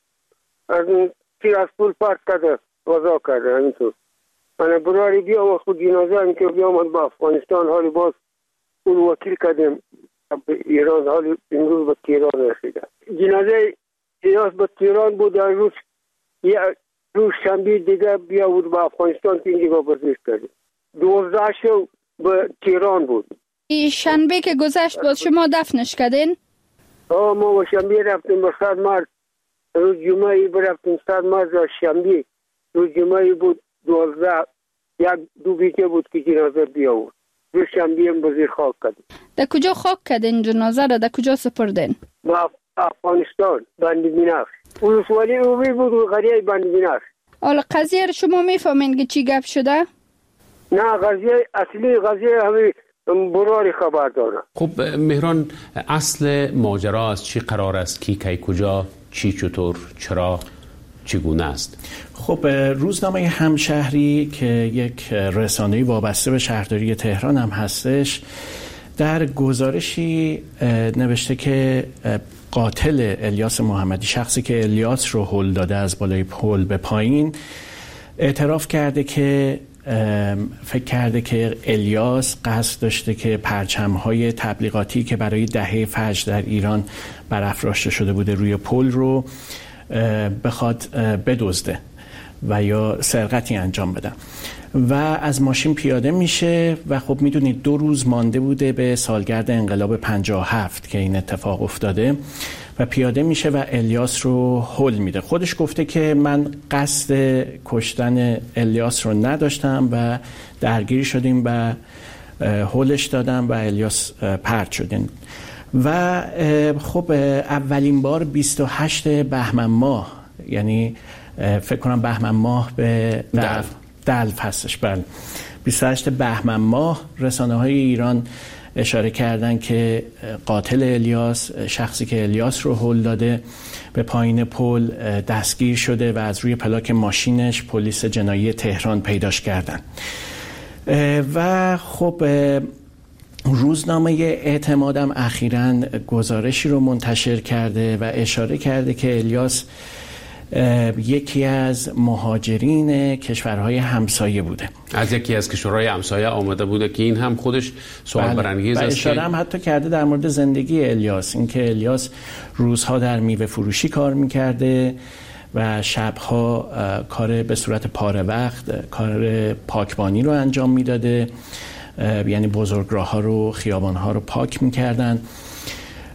[SPEAKER 14] از تیر از پول پرت کرده، وضع کرده. همینطور من برادری بیا و خود جنازه هم که بیامد با افغانستان، حالی باز اون وکیل کردیم به ایران، حالی امروز به تهران رسیده. جنازه الیاس به تهران بود. روز یک روز شنبه دیگه بیا بود به افغانستان که اینجا بازداشت کردیم. دوازده شو به تهران بود.
[SPEAKER 10] این شنبه که گذشت باز شما دفنش کردین؟
[SPEAKER 14] آه ما با شنبه رفتیم به صد مرد. روز جمعه برفتیم صد مرد و شنبه روز جمعه بود دوازده. یک دو بیته بود که جنازه بیا بود. روز شنبه هم بزیر خاک کردیم.
[SPEAKER 10] در کجا خاک کردین جنازه را؟ در کجا سپردین؟
[SPEAKER 14] با افغانستان، بند بینفش. ولسوالی اوبه بود و قریه بند بینفش.
[SPEAKER 10] حالا قضیه رو شما میفهمین که چی گپ شده؟
[SPEAKER 14] نه، قضیه اصلی قضیه همین براری خبر داره.
[SPEAKER 13] خب مهران، اصل ماجرا از چی قرار است؟ کی کی کجا، چی چطور، چرا، چگونه است؟
[SPEAKER 15] خب روزنامه همشهری که یک رسانه‌ای وابسته به شهرداری تهران هم هستش، در گزارشی نوشته که قاتل الیاس محمدی، شخصی که الیاس رو هل داده از بالای پل به پایین، اعتراف کرده که فکر کرده که الیاس قصد داشته که پرچم‌های تبلیغاتی که برای دهه فجر در ایران برافراشته شده بوده روی پل رو بخواد بدزده و یا سرقتی انجام بده و از ماشین پیاده میشه و خب میدونید دو روز مانده بوده به سالگرد انقلاب پنجاه و هفت که این اتفاق افتاده و پیاده میشه و الیاس رو هل میده. خودش گفته که من قصد کشتن الیاس رو نداشتم و درگیری شدیم و هلش دادم و الیاس پرت شدیم. و خب اولین بار بیست و هشت بهمن ماه، یعنی فکر کنم بهمن ماه به دلو دلو هستش، بله، بیست و هشت بهمن ماه رسانه های ایران اشاره کردن که قاتل الیاس، شخصی که الیاس رو هل داده، به پایین پل دستگیر شده و از روی پلاک ماشینش پلیس جنایی تهران پیداش کردن. و خب روزنامه اعتمادم اخیراً گزارشی رو منتشر کرده و اشاره کرده که الیاس یکی از مهاجرین کشورهای همسایه بوده،
[SPEAKER 13] از یکی از کشورهای همسایه آمده بوده که این هم خودش سوال
[SPEAKER 15] بله.
[SPEAKER 13] برانگیز است.
[SPEAKER 15] اشاره هم حتی کرده در مورد زندگی الیاس، اینکه الیاس روزها در میوه فروشی کار میکرده و شبها کار به صورت پاره وقت کار پاکبانی رو انجام میداده، یعنی بزرگراه‌ها رو، خیابان‌ها رو پاک میکردن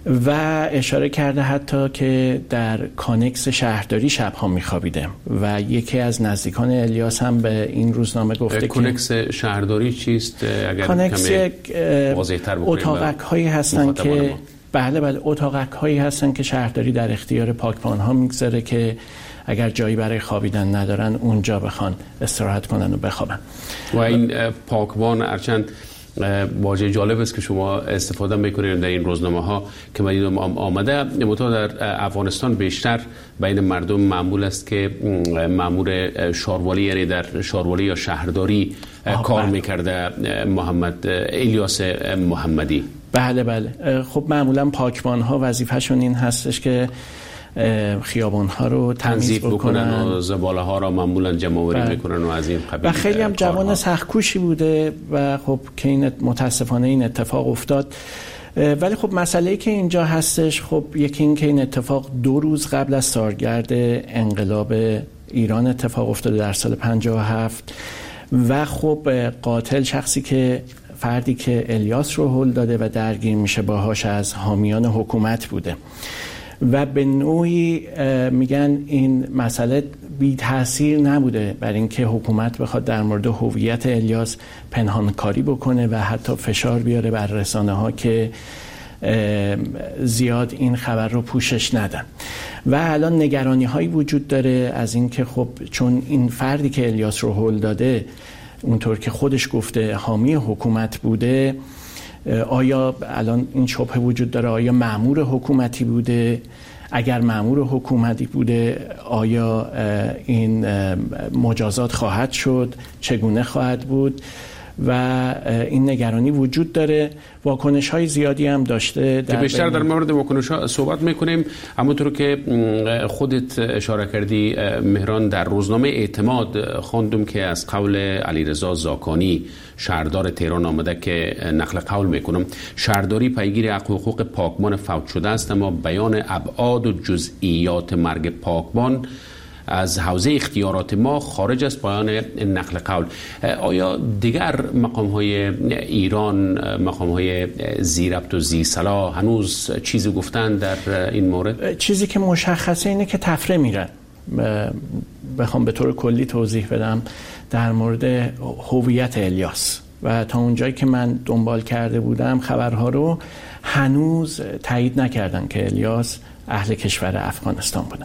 [SPEAKER 15] و اشاره کرده حتی که در کانکس شهرداری شبها میخوابیده و یکی از نزدیکان الیاس هم به این روزنامه گفته که
[SPEAKER 13] کانکس شهرداری چیست؟ اگر
[SPEAKER 15] کانکس
[SPEAKER 13] واضح‌تر بکنیم.
[SPEAKER 15] اتاقک هایی هستن که بله بله اتاقک هایی هستن که شهرداری در اختیار پاکبان ها میگذاره که اگر جایی برای خوابیدن ندارن اونجا بخوان استراحت کنن و بخوابن.
[SPEAKER 13] و این پاکبان ارچند واژه جالب است که شما استفاده میکنید در این روزنامه ها که من دیدم آمده، متأ در افغانستان بیشتر بین مردم معمول است که مأمور شاروالی، یعنی در شاروالی یا شهرداری کار میکرده محمد الیاس محمدی.
[SPEAKER 15] بله بله. خب معمولا پاکبان ها وظیفه‌شون این هستش که خیابان ها رو تمیز بکنن,
[SPEAKER 13] بکنن و زباله ها را معمولا جمع‌آوری میکنن و از این قبیل.
[SPEAKER 15] و خیلی هم جوان سخت‌کوشی بوده و خب که این متاسفانه این اتفاق افتاد. ولی خب مسئله‌ای که اینجا هستش، خب یکی این که این اتفاق دو روز قبل از سالگرد انقلاب ایران اتفاق افتاده در سال پنجاه و هفت و خب قاتل، شخصی که فردی که الیاس رو هل داده و درگیر میشه باهاش، از حامیان حکومت بوده و به نوعی میگن این مسئله بی تأثیر نبوده بر اینکه حکومت بخواد در مورد هویت الیاس پنهانکاری بکنه و حتی فشار بیاره بر رسانه ها که زیاد این خبر رو پوشش ندن. و الان نگرانی هایی وجود داره از اینکه خب چون این فردی که الیاس رو هل داده اونطور که خودش گفته حامی حکومت بوده، آیا الان این شبهه وجود داره آیا مأمور حکومتی بوده؟ اگر مأمور حکومتی بوده آیا این مجازات خواهد شد؟ چگونه خواهد بود؟ و این نگرانی وجود داره. واکنش های زیادی هم داشته.
[SPEAKER 13] در بیشتر در مورد واکنش ها صحبت میکنیم. همونطور که خودت اشاره کردی مهران، در روزنامه اعتماد خواندم که از قول علیرضا زاکانی شهردار تهران آمده که نقل قول میکنم: شهرداری پیگیر حق و حقوق پاکبان فوت شده است، اما بیان ابعاد و جزئیات مرگ پاکبان از حوزه اختیارات ما خارج از پایان نقل قول. آیا دیگر مقام‌های ایران، مقام‌های زیربط و زیصلاح هنوز چیزی گفتن در این مورد؟
[SPEAKER 15] چیزی که مشخصه اینه که تفره میرن. بخوام به طور کلی توضیح بدم در مورد هویت الیاس و تا اونجایی که من دنبال کرده بودم خبرها رو هنوز تایید نکردن که الیاس اهل کشور افغانستان بودن،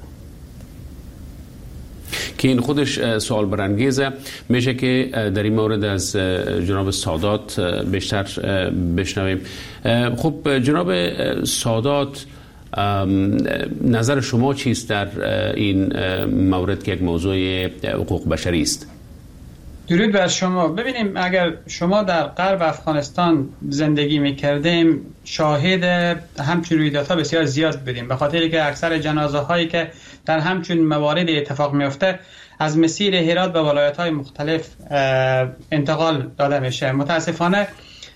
[SPEAKER 13] که این خودش سوال برانگیزه. میشه که در این مورد از جناب سادات بیشتر بشنویم. خب جناب سادات، نظر شما چیست در این مورد که یک موضوع حقوق بشری است؟
[SPEAKER 16] درود بر شما. ببینیم اگر شما در غرب افغانستان زندگی میکردیم شاهد همچون رویدادها بسیار زیاد بودیم، به خاطری که اکثر جنازه هایی که در همچون موارد اتفاق میفته از مسیر هرات به ولایت های مختلف انتقال داده میشه. متاسفانه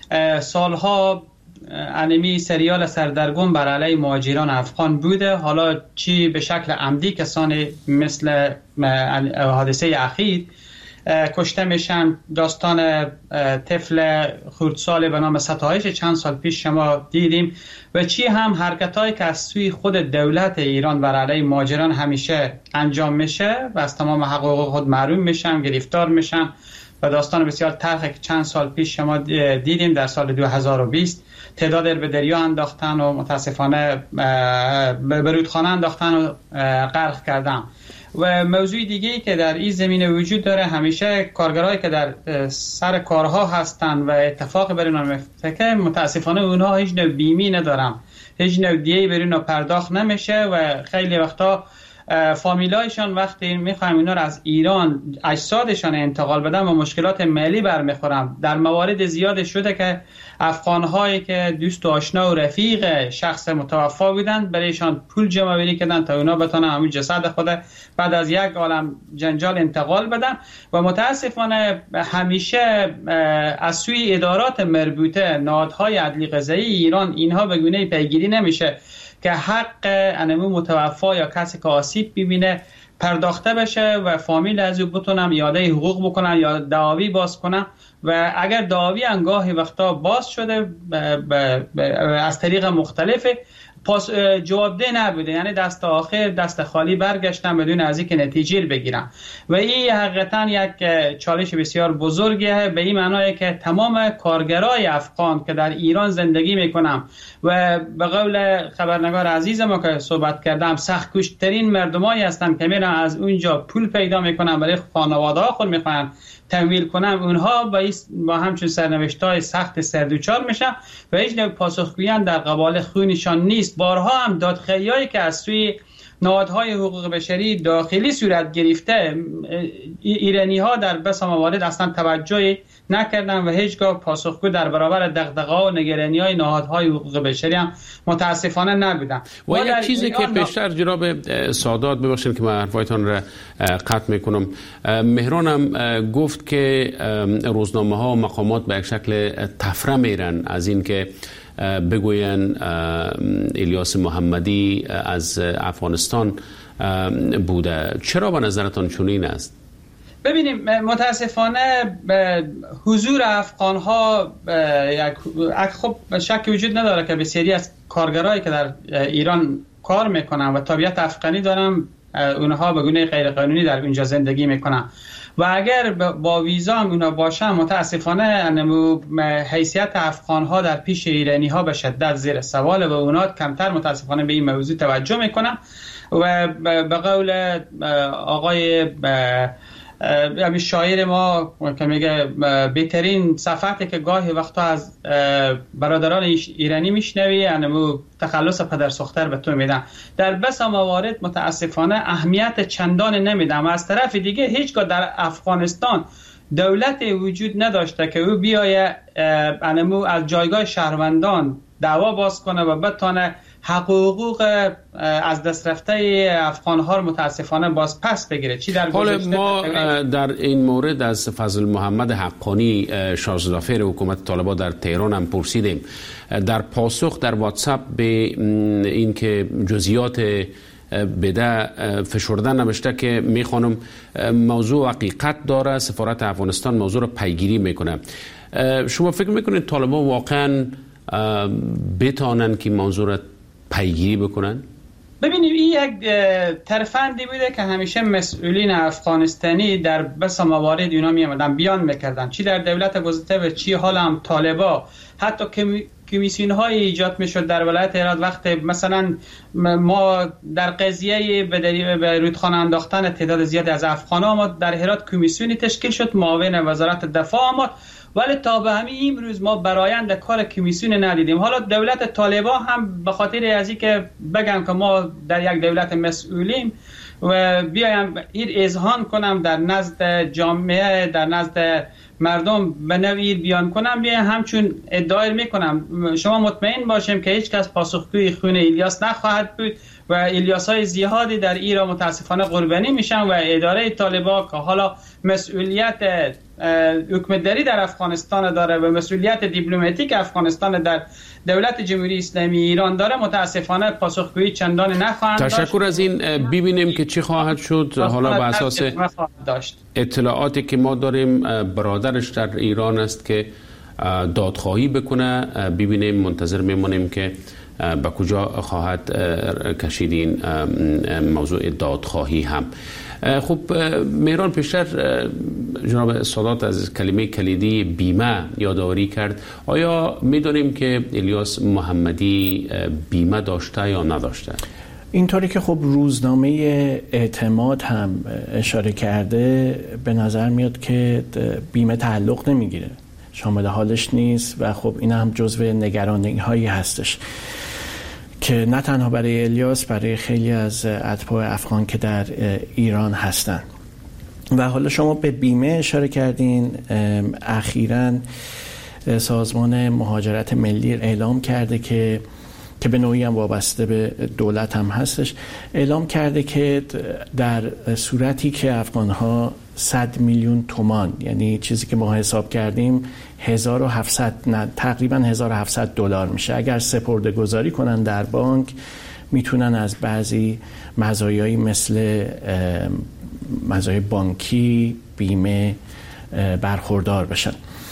[SPEAKER 16] سالها انمی سریال سردرگم بر علیه مهاجران افغان بوده، حالا چی به شکل عمدی کسانی مثل حادثه اخیر کشته میشن. داستان طفل خردسال به نام ستایش چند سال پیش شما دیدیم و چی هم حرکتایی که از سوی خود دولت ایران بر علیه مهاجران همیشه انجام میشه و از تمام حقوق خود محروم میشن، گرفتار میشن. و داستان بسیار تلخی که چند سال پیش شما دیدیم در سال دو هزار و بیست تعداد به دریا انداختن و متاسفانه به رودخانه انداختن و غرق کردن. و موضوع دیگه‌ای که در این زمینه وجود داره، همیشه کارگرایی که در سر کارها هستن و اتفاق بر اونها میفته که متاسفانه اونها هیچ نوع بیمی ندارن، هیچ نوع دیه‌ای بر اونها پرداخت نمیشه و خیلی وقتا فامیلایشان وقتی میخوایم اینا رو از ایران اجسادشان انتقال بدن و مشکلات مالی برمیخورن. در موارد زیاد شده که افغان‌هایی که دوست و آشنا و رفیق شخص متوفی بودن برایشان پول جمع آوری کردن تا اونا بتونن همین جسد خود بعد از یک عالم جنجال انتقال بدن. و متاسفانه همیشه از سوی ادارات مربوطه، نهادهای عدلی قضایی ایران، اینها به گونه پیگیری نمیشه که حق انمو متوفی یا کسی که آسیب ببینه پرداخته بشه و فامیل از او بتونن یاده حقوق بکنن یا دعاوی باز کنن. و اگر دعاوی انگاهی وقتا باز شده ب ب ب از طریق مختلف پاس جوابده نبوده، یعنی دست آخر دست خالی برگشتن بدون از اینکه نتیجه بگیرن و این حقیقتا یک چالش بسیار بزرگیه، به این معنی که تمام کارگرای افغان که در ایران زندگی میکنن و به قول خبرنگار عزیز ما که صحبت کردم سخت کشترین مردمایی هستن که میرن از اونجا پول پیدا میکنن برای خانواده ها خود میخوان تمویل کنن، اونها با, با همچون سرنوشت‌های سخت سردوچار میشن و هیچ نوع پاسخگویی در قبال خونشان نیست. بارها هم دادخواهی‌هایی که از سوی نهادهای حقوق بشری داخلی صورت گرفته، ایرانی‌ها در بس موارد اصلا توجهی نکردن و هیچگاه پاسخگو در برابر دغدغه‌ها و نگرانی‌های نهادهای حقوق بشری هم متاسفانه نبودن.
[SPEAKER 13] و یک چیزی که پیشتر جناب سادات، ببخشید که من حرفایتان را قطع میکنم، مهران هم گفت که روزنامه‌ها و مقامات به یک شکل تفره میرن از این که بگوین الیاس محمدی از افغانستان بوده. چرا به نظرتان چنین است؟
[SPEAKER 16] ببینیم متاسفانه حضور افغان ها یک خب شک وجود نداره که بسیاری از کارگرایی که در ایران کار میکنن و تابعیت افغانی دارن، اونها به گونه غیر قانونی در اینجا زندگی میکنن و اگر با ویزا هم اونا باشن متاسفانه حیثیت افغان ها در پیش ایرانی ها به شدت زیر سوال و اونا کمتر متاسفانه به این موضوع توجه میکنن و به قول آقای یعنی شاعر ما که میگه بهترین صفحاتی که گاهی وقتا از برادران ایرانی میشنوی یعنی تخلص پدر سوختر به تو میدن، در بس موارد متاسفانه اهمیت چندان نمیدن و از طرف دیگه هیچگاه در افغانستان دولت وجود نداشته که او بیایه انمو از جایگاه شهروندان دعوا باز کنه و بتونه حقوق از دست رفته افغان ها رو متاسفانه باز پس بگیره. چی در
[SPEAKER 13] حالا ما در این مورد از فضل محمد حقانی شازدافر حکومت طالبان در تهران هم پرسیدیم. در پاسخ در واتساپ به این که جزئیات بده فشرده نوشته که میخوانم موضوع حقیقت داره، سفارت افغانستان موضوع رو پیگیری میکنه. شما فکر میکنید طالبان واقعا بتانن که موضوع رو پیگیری بکنن؟
[SPEAKER 16] ببینید این یک ترفندی بوده که همیشه مسئولین افغانستانی در بس موارد اینا می آمدن بیان میکردن، چی در دولت گذشته و چی حالا هم طالبا، حتی که کمیسیون های ایجاد میشد در ولایت هرات وقت مثلا ما در قضیه به رودخانه انداختن تعداد زیادی از افغان ها ما در هرات کمیسیونی تشکیل شد، معاون وزارت دفاع آمد، ولی تا به همین امروز ما برآیند کار کمیسیون ندیدیم. حالا دولت طالبان هم به خاطر از اینکه بگن که ما در یک دولت مسئولیم و بیایم این اذعان کنم در نزد جامعه در نزد مردم به نوعی بیان کنم، بیایم همچون ادعای میکنم شما مطمئن باشیم که هیچ کس پاسخگوی خون الیاس نخواهد بود و الیاس های زیادی در ایران متاسفانه قربانی میشن و اداره طالبان که حالا مسئولیت حکومتداری در افغانستان داره و مسئولیت دیپلماتیک افغانستان در دولت جمهوری اسلامی ایران داره متاسفانه پاسخگویی چندان نخواهند داشت.
[SPEAKER 13] تشکر از این. ببینیم که چی خواهد شد. حالا به اساس اطلاعاتی که ما داریم برادرش در ایران است که دادخواهی بکنه، ببینیم منتظر میمونیم که به کجا خواهد کشید این موضوع دادخواهی هم. خب مهران، پیشتر جناب سادات از کلمه کلیدی بیمه یادآوری کرد. آیا میدونیم که الیاس محمدی بیمه داشته یا نداشته؟
[SPEAKER 15] اینطوری که خب روزنامه اعتماد هم اشاره کرده به نظر میاد که بیمه تعلق نمیگیره، شامل حالش نیست و خب این هم جزو نگرانی هایی هستش که نه تنها برای الیاس، برای خیلی از اتباع افغان که در ایران هستن. و حالا شما به بیمه اشاره کردین. اخیراً سازمان مهاجرت ملی اعلام کرده که که به نوعی هم وابسته به دولت هم هستش، اعلام کرده که در صورتی که افغان‌ها صد میلیون تومان، یعنی چیزی که ما حساب کردیم هزار و هفتصد نه تقریبا هزار و هفتصد دلار میشه، اگر سپرده گذاری کنن در بانک میتونن از بعضی مزایایی مثل مزایای بانکی، بیمه برخوردار بشن.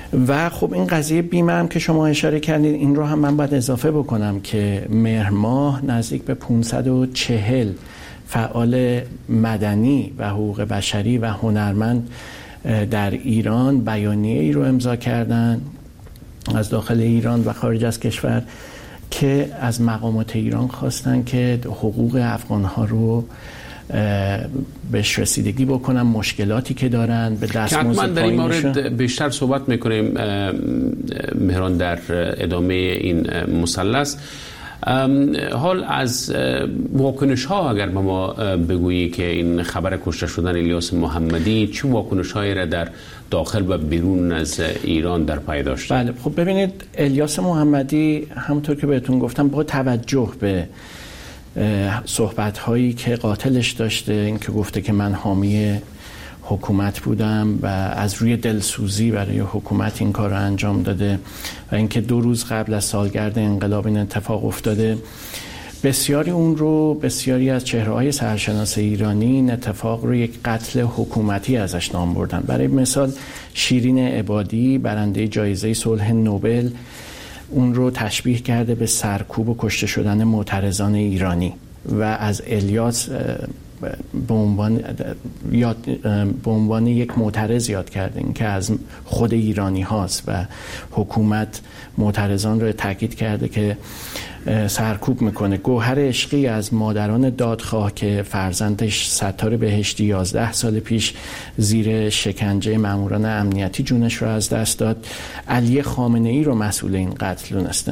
[SPEAKER 15] و خب این قضیه بیمه هم که شما اشاره کردید، این رو هم من باید اضافه بکنم که مهر ماه نزدیک به پانصد و چهل فعال مدنی و حقوق بشری و هنرمند در ایران بیانیه ای رو امضا کردن از داخل ایران و خارج از کشور که از مقامات ایران خواستن که حقوق افغان‌ها رو بهش رسیدگی بکنن، مشکلاتی که دارن به دستمزد پایینشون.
[SPEAKER 13] در این مورد بیشتر صحبت میکنیم مهران در ادامه این مثلث. حال از واکنش ها اگر به ما بگویی که این خبر کشته شدن الیاس محمدی چه واکنش هایی را در داخل و بیرون از ایران در پی داشت؟
[SPEAKER 15] بله خب ببینید، الیاس محمدی همونطور که بهتون گفتم با توجه به صحبت هایی که قاتلش داشته، این که گفته که من حامی حکومت بودم و از روی دلسوزی برای حکومت این کار رو انجام داده و اینکه دو روز قبل از سالگرد انقلاب این اتفاق افتاده، بسیاری اون رو بسیاری از چهره‌های سرشناس ایرانی این اتفاق رو یک قتل حکومتی ازش نام بردن. برای مثال شیرین عبادی برنده جایزه صلح نوبل اون رو تشبیه کرده به سرکوب و کشته شدن معترضان ایرانی و از الیاس به عنوان یاد به عنوان یک معترض یاد کرده، این که از خود ایرانی هاست و حکومت معترضان رو تاکید کرده که سرکوب میکنه. گوهر عشقی از مادران دادخواه که فرزندش ستار بهشتی یازده سال پیش زیر شکنجه ماموران امنیتی جونش رو از دست داد، علی خامنه ای رو مسئول این قتل دونسته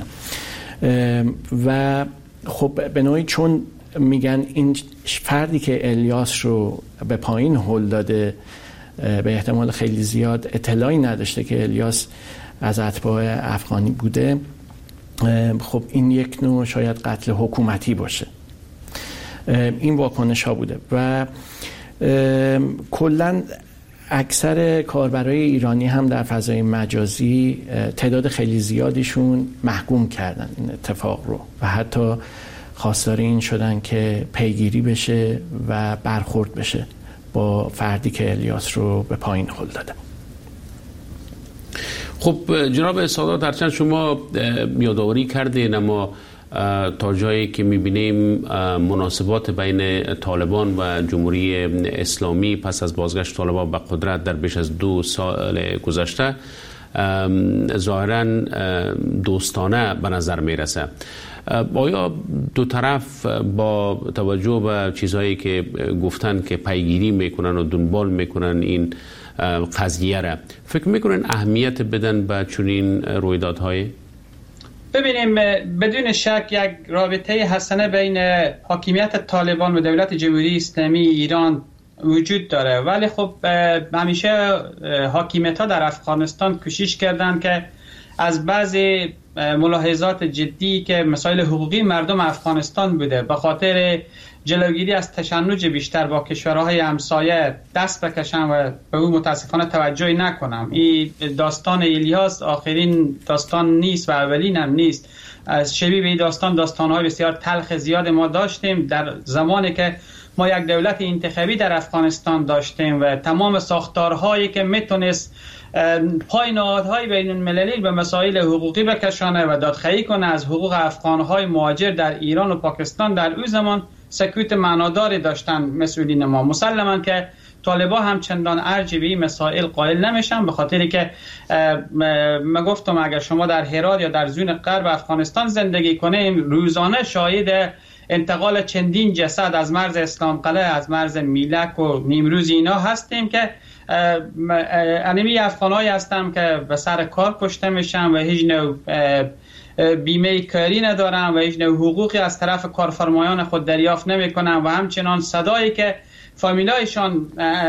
[SPEAKER 15] و خب به نوعی چون میگن این فردی که الیاس رو به پایین هل داده به احتمال خیلی زیاد اطلاعی نداشته که الیاس از اتباع افغانی بوده، خب این یک نوع شاید قتل حکومتی باشه. این واکنش ها بوده و کلن اکثر کاربرای ایرانی هم در فضای مجازی تعداد خیلی زیادیشون محکوم کردن این اتفاق رو و حتی خواستار این شدن که پیگیری بشه و برخورد بشه با فردی که الیاس رو به پایین هل داده.
[SPEAKER 13] خب جناب سادات، هرچند شما یادآوری کردین، اما تا جایی که میبینیم مناسبات بین طالبان و جمهوری اسلامی پس از بازگشت طالبان به قدرت در بیش از دو سال گذشته ظاهراً دوستانه به نظر میرسه. آیا دو طرف با توجه به چیزهایی که گفتن که پیگیری میکنن و دنبال میکنن این قضیه را، فکر میکنن اهمیت بدن به چنین رویدادهای؟
[SPEAKER 16] ببینیم، بدون شک یک رابطه حسنه بین حاکمیت طالبان و دولت جمهوری اسلامی ایران وجود داره، ولی خب همیشه حاکمیت ها در افغانستان کوشش کردن که از بعضی ملاحظات جدی که مسائل حقوقی مردم افغانستان بوده به خاطر جلوگیری از تشنج بیشتر با کشورهای همسایه دست بکشن و به اون متاسفانه توجهی نکنم. این داستان الیاس آخرین داستان نیست و اولین هم نیست. از شبیه به داستان داستانهای بسیار تلخ زیاد ما داشتیم در زمانی که ما یک دولت انتخابی در افغانستان داشتیم و تمام ساختارهایی که میتونست پای نهادهای بین المللی به مسائل حقوقی بکشانه و دادخواهی کنه از حقوق افغانهای مهاجر در ایران و پاکستان، در اون زمان سکوت معناداری داشتن مسئولین ما. مسلما که طالبا هم چندان ارج به این مسائل قائل نمیشن، به خاطری که ما گفتم اگر شما در هرات یا در زون غرب افغانستان زندگی کنیم، روزانه شاهد انتقال چندین جسد از مرز اسلام قلعه، از مرز میلک و نیمروز اینا هستیم که انمی افغانایی هستم که به سر کار کشته میشن و هیچ نوع بیمه کاری ندارن و هیچ نوع حقوقی از طرف کارفرمایان خود دریافت نمیکنن و همچنان صدایی که فامیلایشان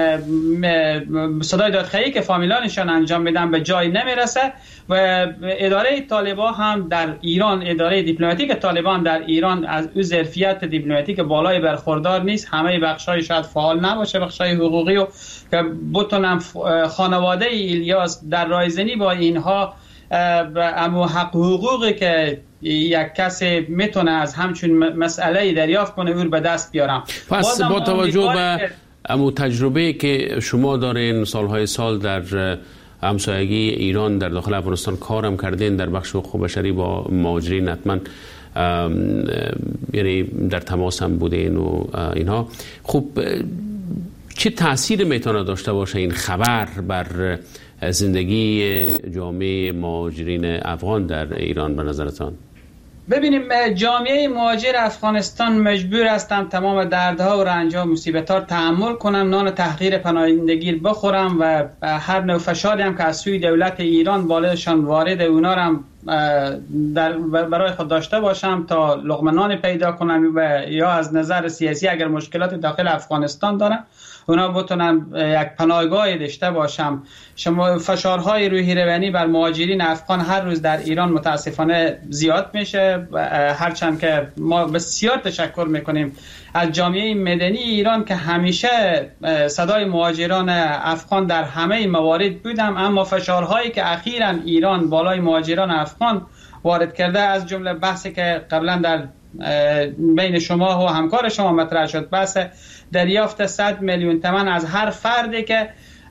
[SPEAKER 16] صدای دادخواهی که فامیلانشان انجام میدن به جای نمیرسه و اداره طالبان هم در ایران، اداره دیپلماتیک طالبان در ایران از او ظرفیت دیپلماتیک بالای برخوردار نیست. همه بخشای شاید فعال نباشه، بخشای حقوقی و که بتونن خانواده الیاس در رایزنی با اینها اما حق حقوقی که یک کسی میتونه از همچون مسئله دریافت کنه او به دست بیارم.
[SPEAKER 13] پس با توجه به امو تجربه که شما دارین سالهای سال در همسایگی ایران در داخل افغانستان کارم کردین در بخش حقوق بشری با مهاجرین، حتما یعنی در تماس هم بودین و اینها. خب چه تأثیر میتونه داشته باشه این خبر بر زندگی جامعه مهاجرین افغان در ایران به نظرتان؟
[SPEAKER 16] ببینیم جامعه مهاجر افغانستان مجبور هستند تمام دردها و رنجها و مصیبت‌ها رو تحمل کنن، نان تحقیر پناهندگی بخورن و هر نوع فشاری هم که از سوی دولت ایران بالایشان وارد اونا هم در برای خود داشته باشم تا لقمه نان پیدا کنن و یا از نظر سیاسی اگر مشکلات داخل افغانستان دارن اونا بتونن یک پناهگاه داشته باشم. شما فشارهای روحی روانی بر مهاجرین افغان هر روز در ایران متاسفانه زیاد میشه، هرچند که ما بسیار تشکر میکنیم از جامعه مدنی ایران که همیشه صدای مهاجران افغان در همه موارد بودم، اما فشارهایی که اخیراً ایران بالای مهاجران افغان وارد کرده، از جمله بحثی که قبلا در بین شما و همکار شما مطرح شد، بحث دریافت صد میلیون تومان از هر فردی که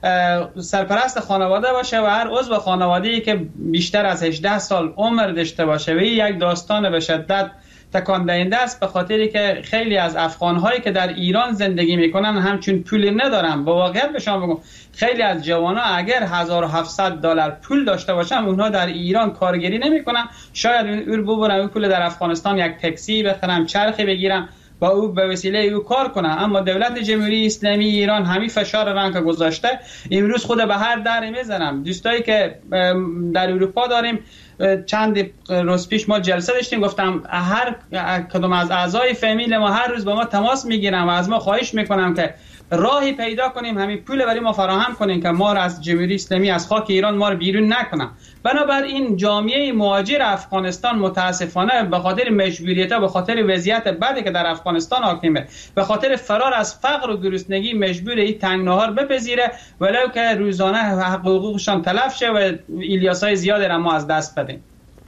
[SPEAKER 16] سرپرست خانواده باشه و هر عضو خانواده‌ای که بیشتر از هجده سال عمر داشته باشه، و این یک داستان به شدت تکان دهنده است، به خاطری که خیلی از افغان‌هایی که در ایران زندگی میکنن همچون پولی ندارن. با واقعیت به شما بگم خیلی از جوان‌ها اگر هزار و هفتصد دلار پول داشته باشن اونها در ایران کارگری نمیکنن، شاید اون ببرن اون پول در افغانستان یک تاکسی بخرن، چرخی بگیرن با او به وسیله او کار کنن. اما دولت جمهوری اسلامی ایران همین فشار رنگ گذاشته، امروز خود به هر در میزنم. دوستایی که در اروپا داریم، چند روز پیش ما جلسه داشتیم، گفتم هر کدوم از اعضای فامیل ما هر روز با ما تماس میگیرن و از ما خواهش میکنم که راهی پیدا کنیم همین پول برای ما فراهم کنیم که ما را از جمهوری اسلامی از خاک ایران ما رو بیرون نکنن. بنابراین جامعه مهاجر افغانستان متاسفانه به خاطر مجبوریت‌ها، به خاطر وضعیت بدی که در افغانستان حاکمه، به خاطر فرار از فقر و گرسنگی مجبور این تنگناها رو بپذیره، ولو که روزانه حقوقشان تلف شه و الیاسای زیادی را ما از دست بدیم.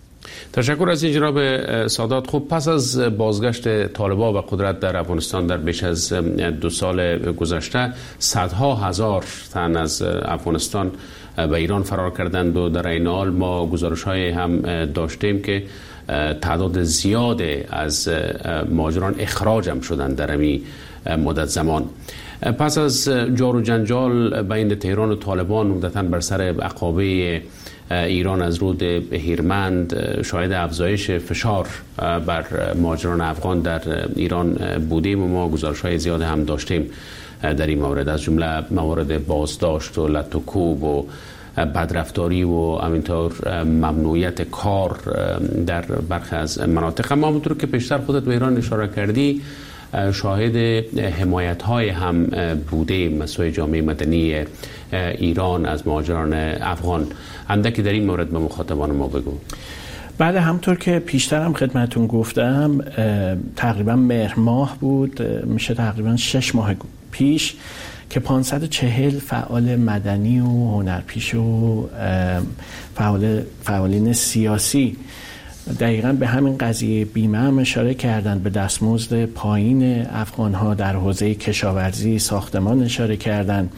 [SPEAKER 13] تشکر از جناب سادات. خب پس از بازگشت طالبان به قدرت در افغانستان در بیش از دو سال گذشته، صدها هزار تن از افغانستان به ایران فرار کردند و در این حال ما گزارش‌های هم داشتیم که تعداد زیاد از مهاجران اخراج هم شدند در این مدت زمان. پس از جار و جنجال بین تهران و طالبان مدتاً بر سر عقابه ایران از رود هیرمند شاهد افزایش فشار بر مهاجران افغان در ایران بودیم و ما گزارش‌های زیاد هم داشتیم در این مورد، از جمله موارد بازداشت و لط و کوب و بدرفتاری و همینطور ممنوعیت کار در برخی از مناطق. اما همونطور که پیشتر خودت به ایران اشاره کردی، شاهد حمایت‌های هم بودیم مسئول جامعه مدنی ایران از مهاجران افغان. اندکی در این مورد به مخاطبان ما بگو.
[SPEAKER 15] بله، همطور که پیشتر هم خدمتون گفتم تقریبا مهر ماه بود، میشه تقریبا شش ماه پیش که پانصد و چهل فعال مدنی و هنرپیش و فعال فعالین سیاسی دقیقاً به همین قضیه بیمه هم اشاره کردند، به دستمزد پایین افغان‌ها در حوزه کشاورزی، ساختمان اشاره کردند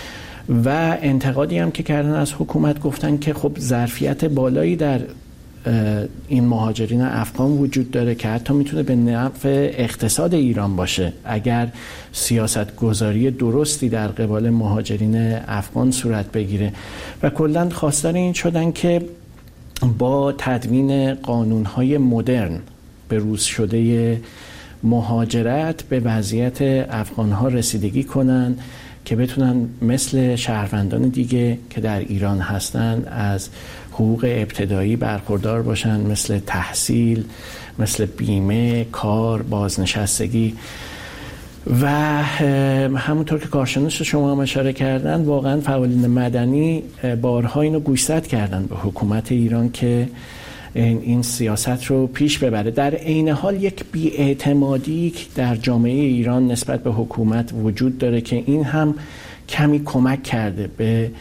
[SPEAKER 15] و انتقادی هم که کردن از حکومت، گفتن که خب ظرفیت بالایی در این مهاجرین افغان وجود داره که حتی میتونه به نفع اقتصاد ایران باشه اگر سیاست گذاری درستی در قبال مهاجرین افغان صورت بگیره. و کلاً خواستار این شدن که با تدوین قانون‌های مدرن به روز شده مهاجرت به وضعیت افغان‌ها رسیدگی کنن که بتونن مثل شهروندان دیگه که در ایران هستن از حقوق ابتدایی برخوردار باشن، مثل تحصیل، مثل بیمه، کار، بازنشستگی. و همونطور که کارشناس شما هم اشاره کردن، واقعا فعالین مدنی بارها اینو گوشزد کردن به حکومت ایران که این سیاست رو پیش ببره. در عین حال یک بی‌اعتمادی در جامعه ایران نسبت به حکومت وجود داره که این هم کمی کمک کرده به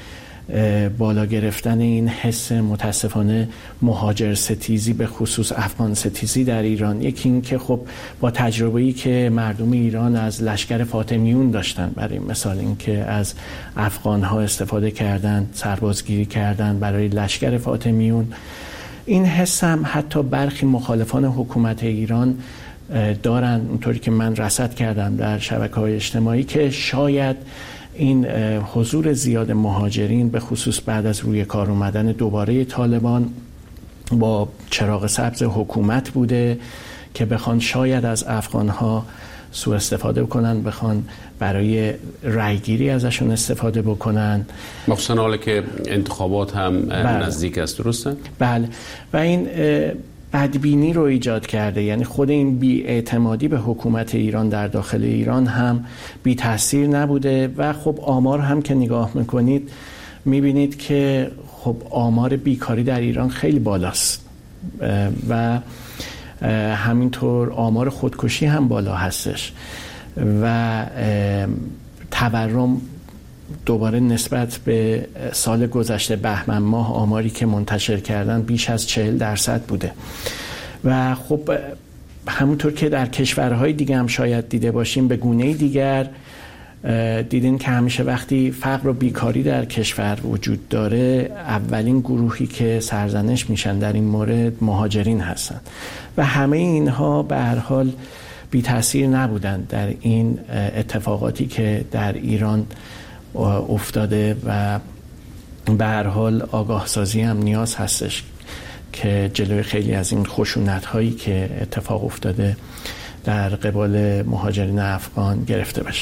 [SPEAKER 15] بالا گرفتن این حس متاسفانه مهاجر ستیزی به خصوص افغان ستیزی در ایران. یکی این که خب با تجربه‌ای که مردم ایران از لشکر فاطمیون داشتن، برای مثال این که از افغان‌ها استفاده کردن، سربازگیری کردن برای لشکر فاطمیون، این حس هم حتی برخی مخالفان حکومت ایران دارن، اونطوری که من رصد کردم در شبکه‌های اجتماعی، که شاید این حضور زیاد مهاجرین به خصوص بعد از روی کار اومدن دوباره طالبان با چراغ سبز حکومت بوده که بخوان شاید از افغان‌ها سوء استفاده بکنن، بخوان برای رایگیری ازشون استفاده بکنن،
[SPEAKER 13] مخصوصا حالا که انتخابات هم
[SPEAKER 15] بله.
[SPEAKER 13] نزدیک است. درسته؟
[SPEAKER 15] بله. و این بدبینی رو ایجاد کرده، یعنی خود این بی‌اعتمادی به حکومت ایران در داخل ایران هم بی تاثیر نبوده و خب آمار هم که نگاه میکنید میبینید که خب آمار بیکاری در ایران خیلی بالاست و همینطور آمار خودکشی هم بالا هستش و تورم دوباره نسبت به سال گذشته بهمن ماه آماری که منتشر کردن بیش از چهل درصد بوده و خب همونطور که در کشورهای دیگه هم شاید دیده باشیم به گونه دیگر دیدین که همیشه وقتی فقر و بیکاری در کشور وجود داره اولین گروهی که سرزنش میشن در این مورد مهاجرین هستن و همه اینها به هر حال بی تاثیر نبودن در این اتفاقاتی که در ایران افتاده و به هر حال آگاه سازی هم نیاز هستش که جلوی خیلی از این خشونت هایی که اتفاق افتاده در قبال مهاجرین افغان گرفته بشه.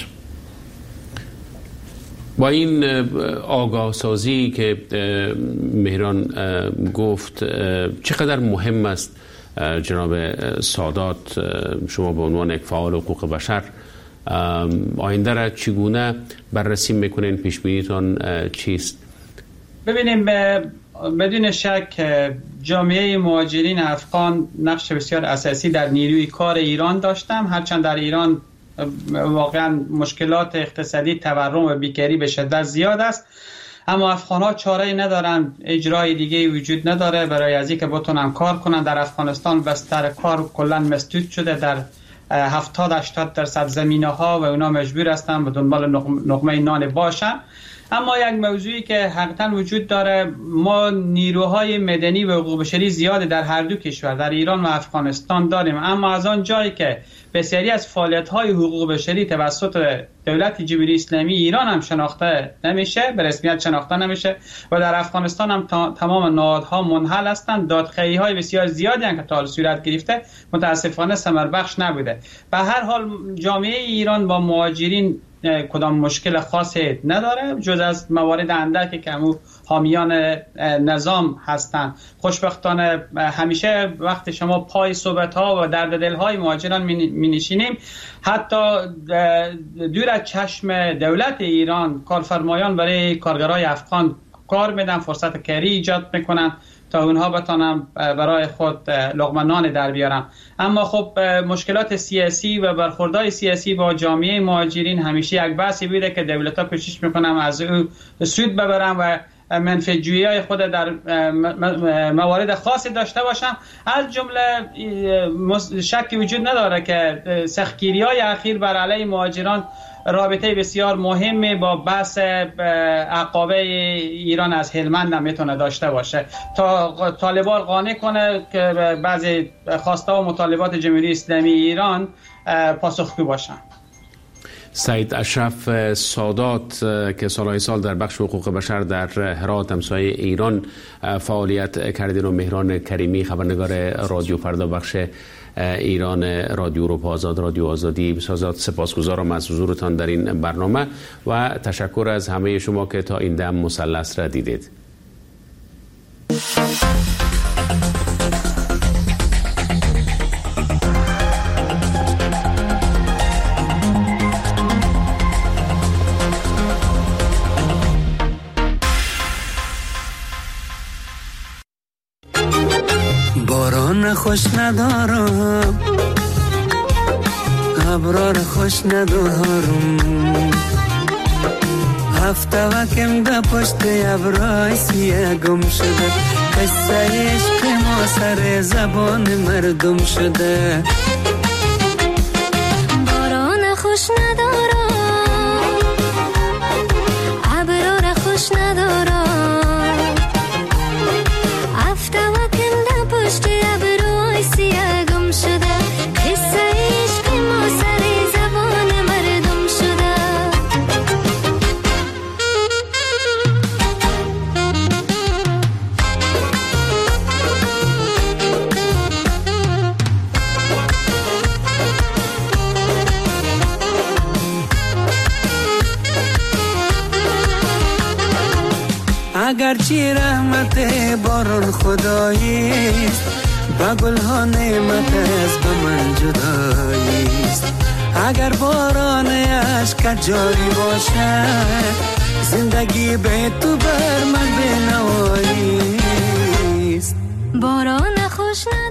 [SPEAKER 13] با این آگاه سازی که مهران گفت چقدر مهم است جناب سادات شما به عنوان یک فعال حقوق بشر آینده را چگونه بررسی میکنین؟ پیش بینیتون چیست؟
[SPEAKER 16] ببینیم بدون شک جامعه مهاجرین افغان نقش بسیار اساسی در نیروی کار ایران داشتم، هرچند در ایران واقعا مشکلات اقتصادی، تورم و بیکاری به شدت زیاد است، اما افغان‌ها چاره‌ای ندارن، اجرای دیگه وجود نداره برای از اینکه بتونن کار کنن. در افغانستان بستر کار کلا مسدود شده، در هفتاد هشتاد درصد زمینه‌ها و اونا مجبور هستن به دنبال نقمه نان باشن. اما یک موضوعی که حقیقتا وجود داره، ما نیروهای مدنی و حقوق بشری زیاد در هر دو کشور، در ایران و افغانستان داریم، اما از آن جایی که بسیاری از فعالیت‌های حقوق بشری توسط دولت جمهوری اسلامی ایران هم شناخته نمیشه، به رسمیت شناخته نمیشه و در افغانستان هم تمام نهادها منحل هستند. دادخواهی‌های بسیار زیادی هم که تا حال صورت گرفته متاسفانه ثمر بخش نبوده. به هر حال جامعه ایران با مهاجرین کدام مشکل خاصی نداره جز از موارد اندکی که همون حامیان نظام هستند. خوشبختانه همیشه وقتی شما پای صحبت‌ها و درد دل‌های مهاجران می‌نشینیم، حتی دور از چشم دولت ایران کارفرمایان برای کارگرای افغان کار میدن، فرصت کاری ایجاد میکنن تا اونها بتونن برای خود لقمه نان در بیارن. اما خب مشکلات سیاسی و برخوردهای سیاسی با جامعه مهاجرین همیشه یک بحثی بوده که دولت‌ها کوشش میکنن از او سود ببرن و منفعت‌جویی‌های خود در موارد خاصی داشته باشن. از جمله شکی وجود نداره که سختگیری‌های اخیر بر علیه مهاجران رابطه بسیار مهمی با بحث عقابه ایران از هلمند هم میتونه داشته باشه تا طالبان قانع کنه که بعضی خواسته و مطالبات جمهوری اسلامی ایران پاسخگو باشن.
[SPEAKER 13] سید اشرف سادات که سالهای سال در بخش حقوق بشر در هرات همسایه ایران فعالیت کردین و مهران کریمی خبرنگار رادیو فردا بخش ایران رادیو اروپا آزاد رادیو آزادی، بسیار سپاسگزارم از حضورتان در این برنامه و تشکر از همه شما که تا این دم مثلث را دیدید.
[SPEAKER 17] باران خوش ندارم، ابرار خوش ندارم، افتوکم در پشت ابرای سیه گم شده قصه عشق ما سر زبان مردم شده
[SPEAKER 18] باران خوش ندارم ابرار خوش ندارم افتوکم در پشت ابرای سیه گم شده قصه عشق ما سر زبان مردم شده
[SPEAKER 17] اگرچه رحمت باران خداییست با گلها نعمت از به من جداییست اگر باران عشق جاری باشد زندگی به تو بر من به نواییست
[SPEAKER 18] باران خوش ندارم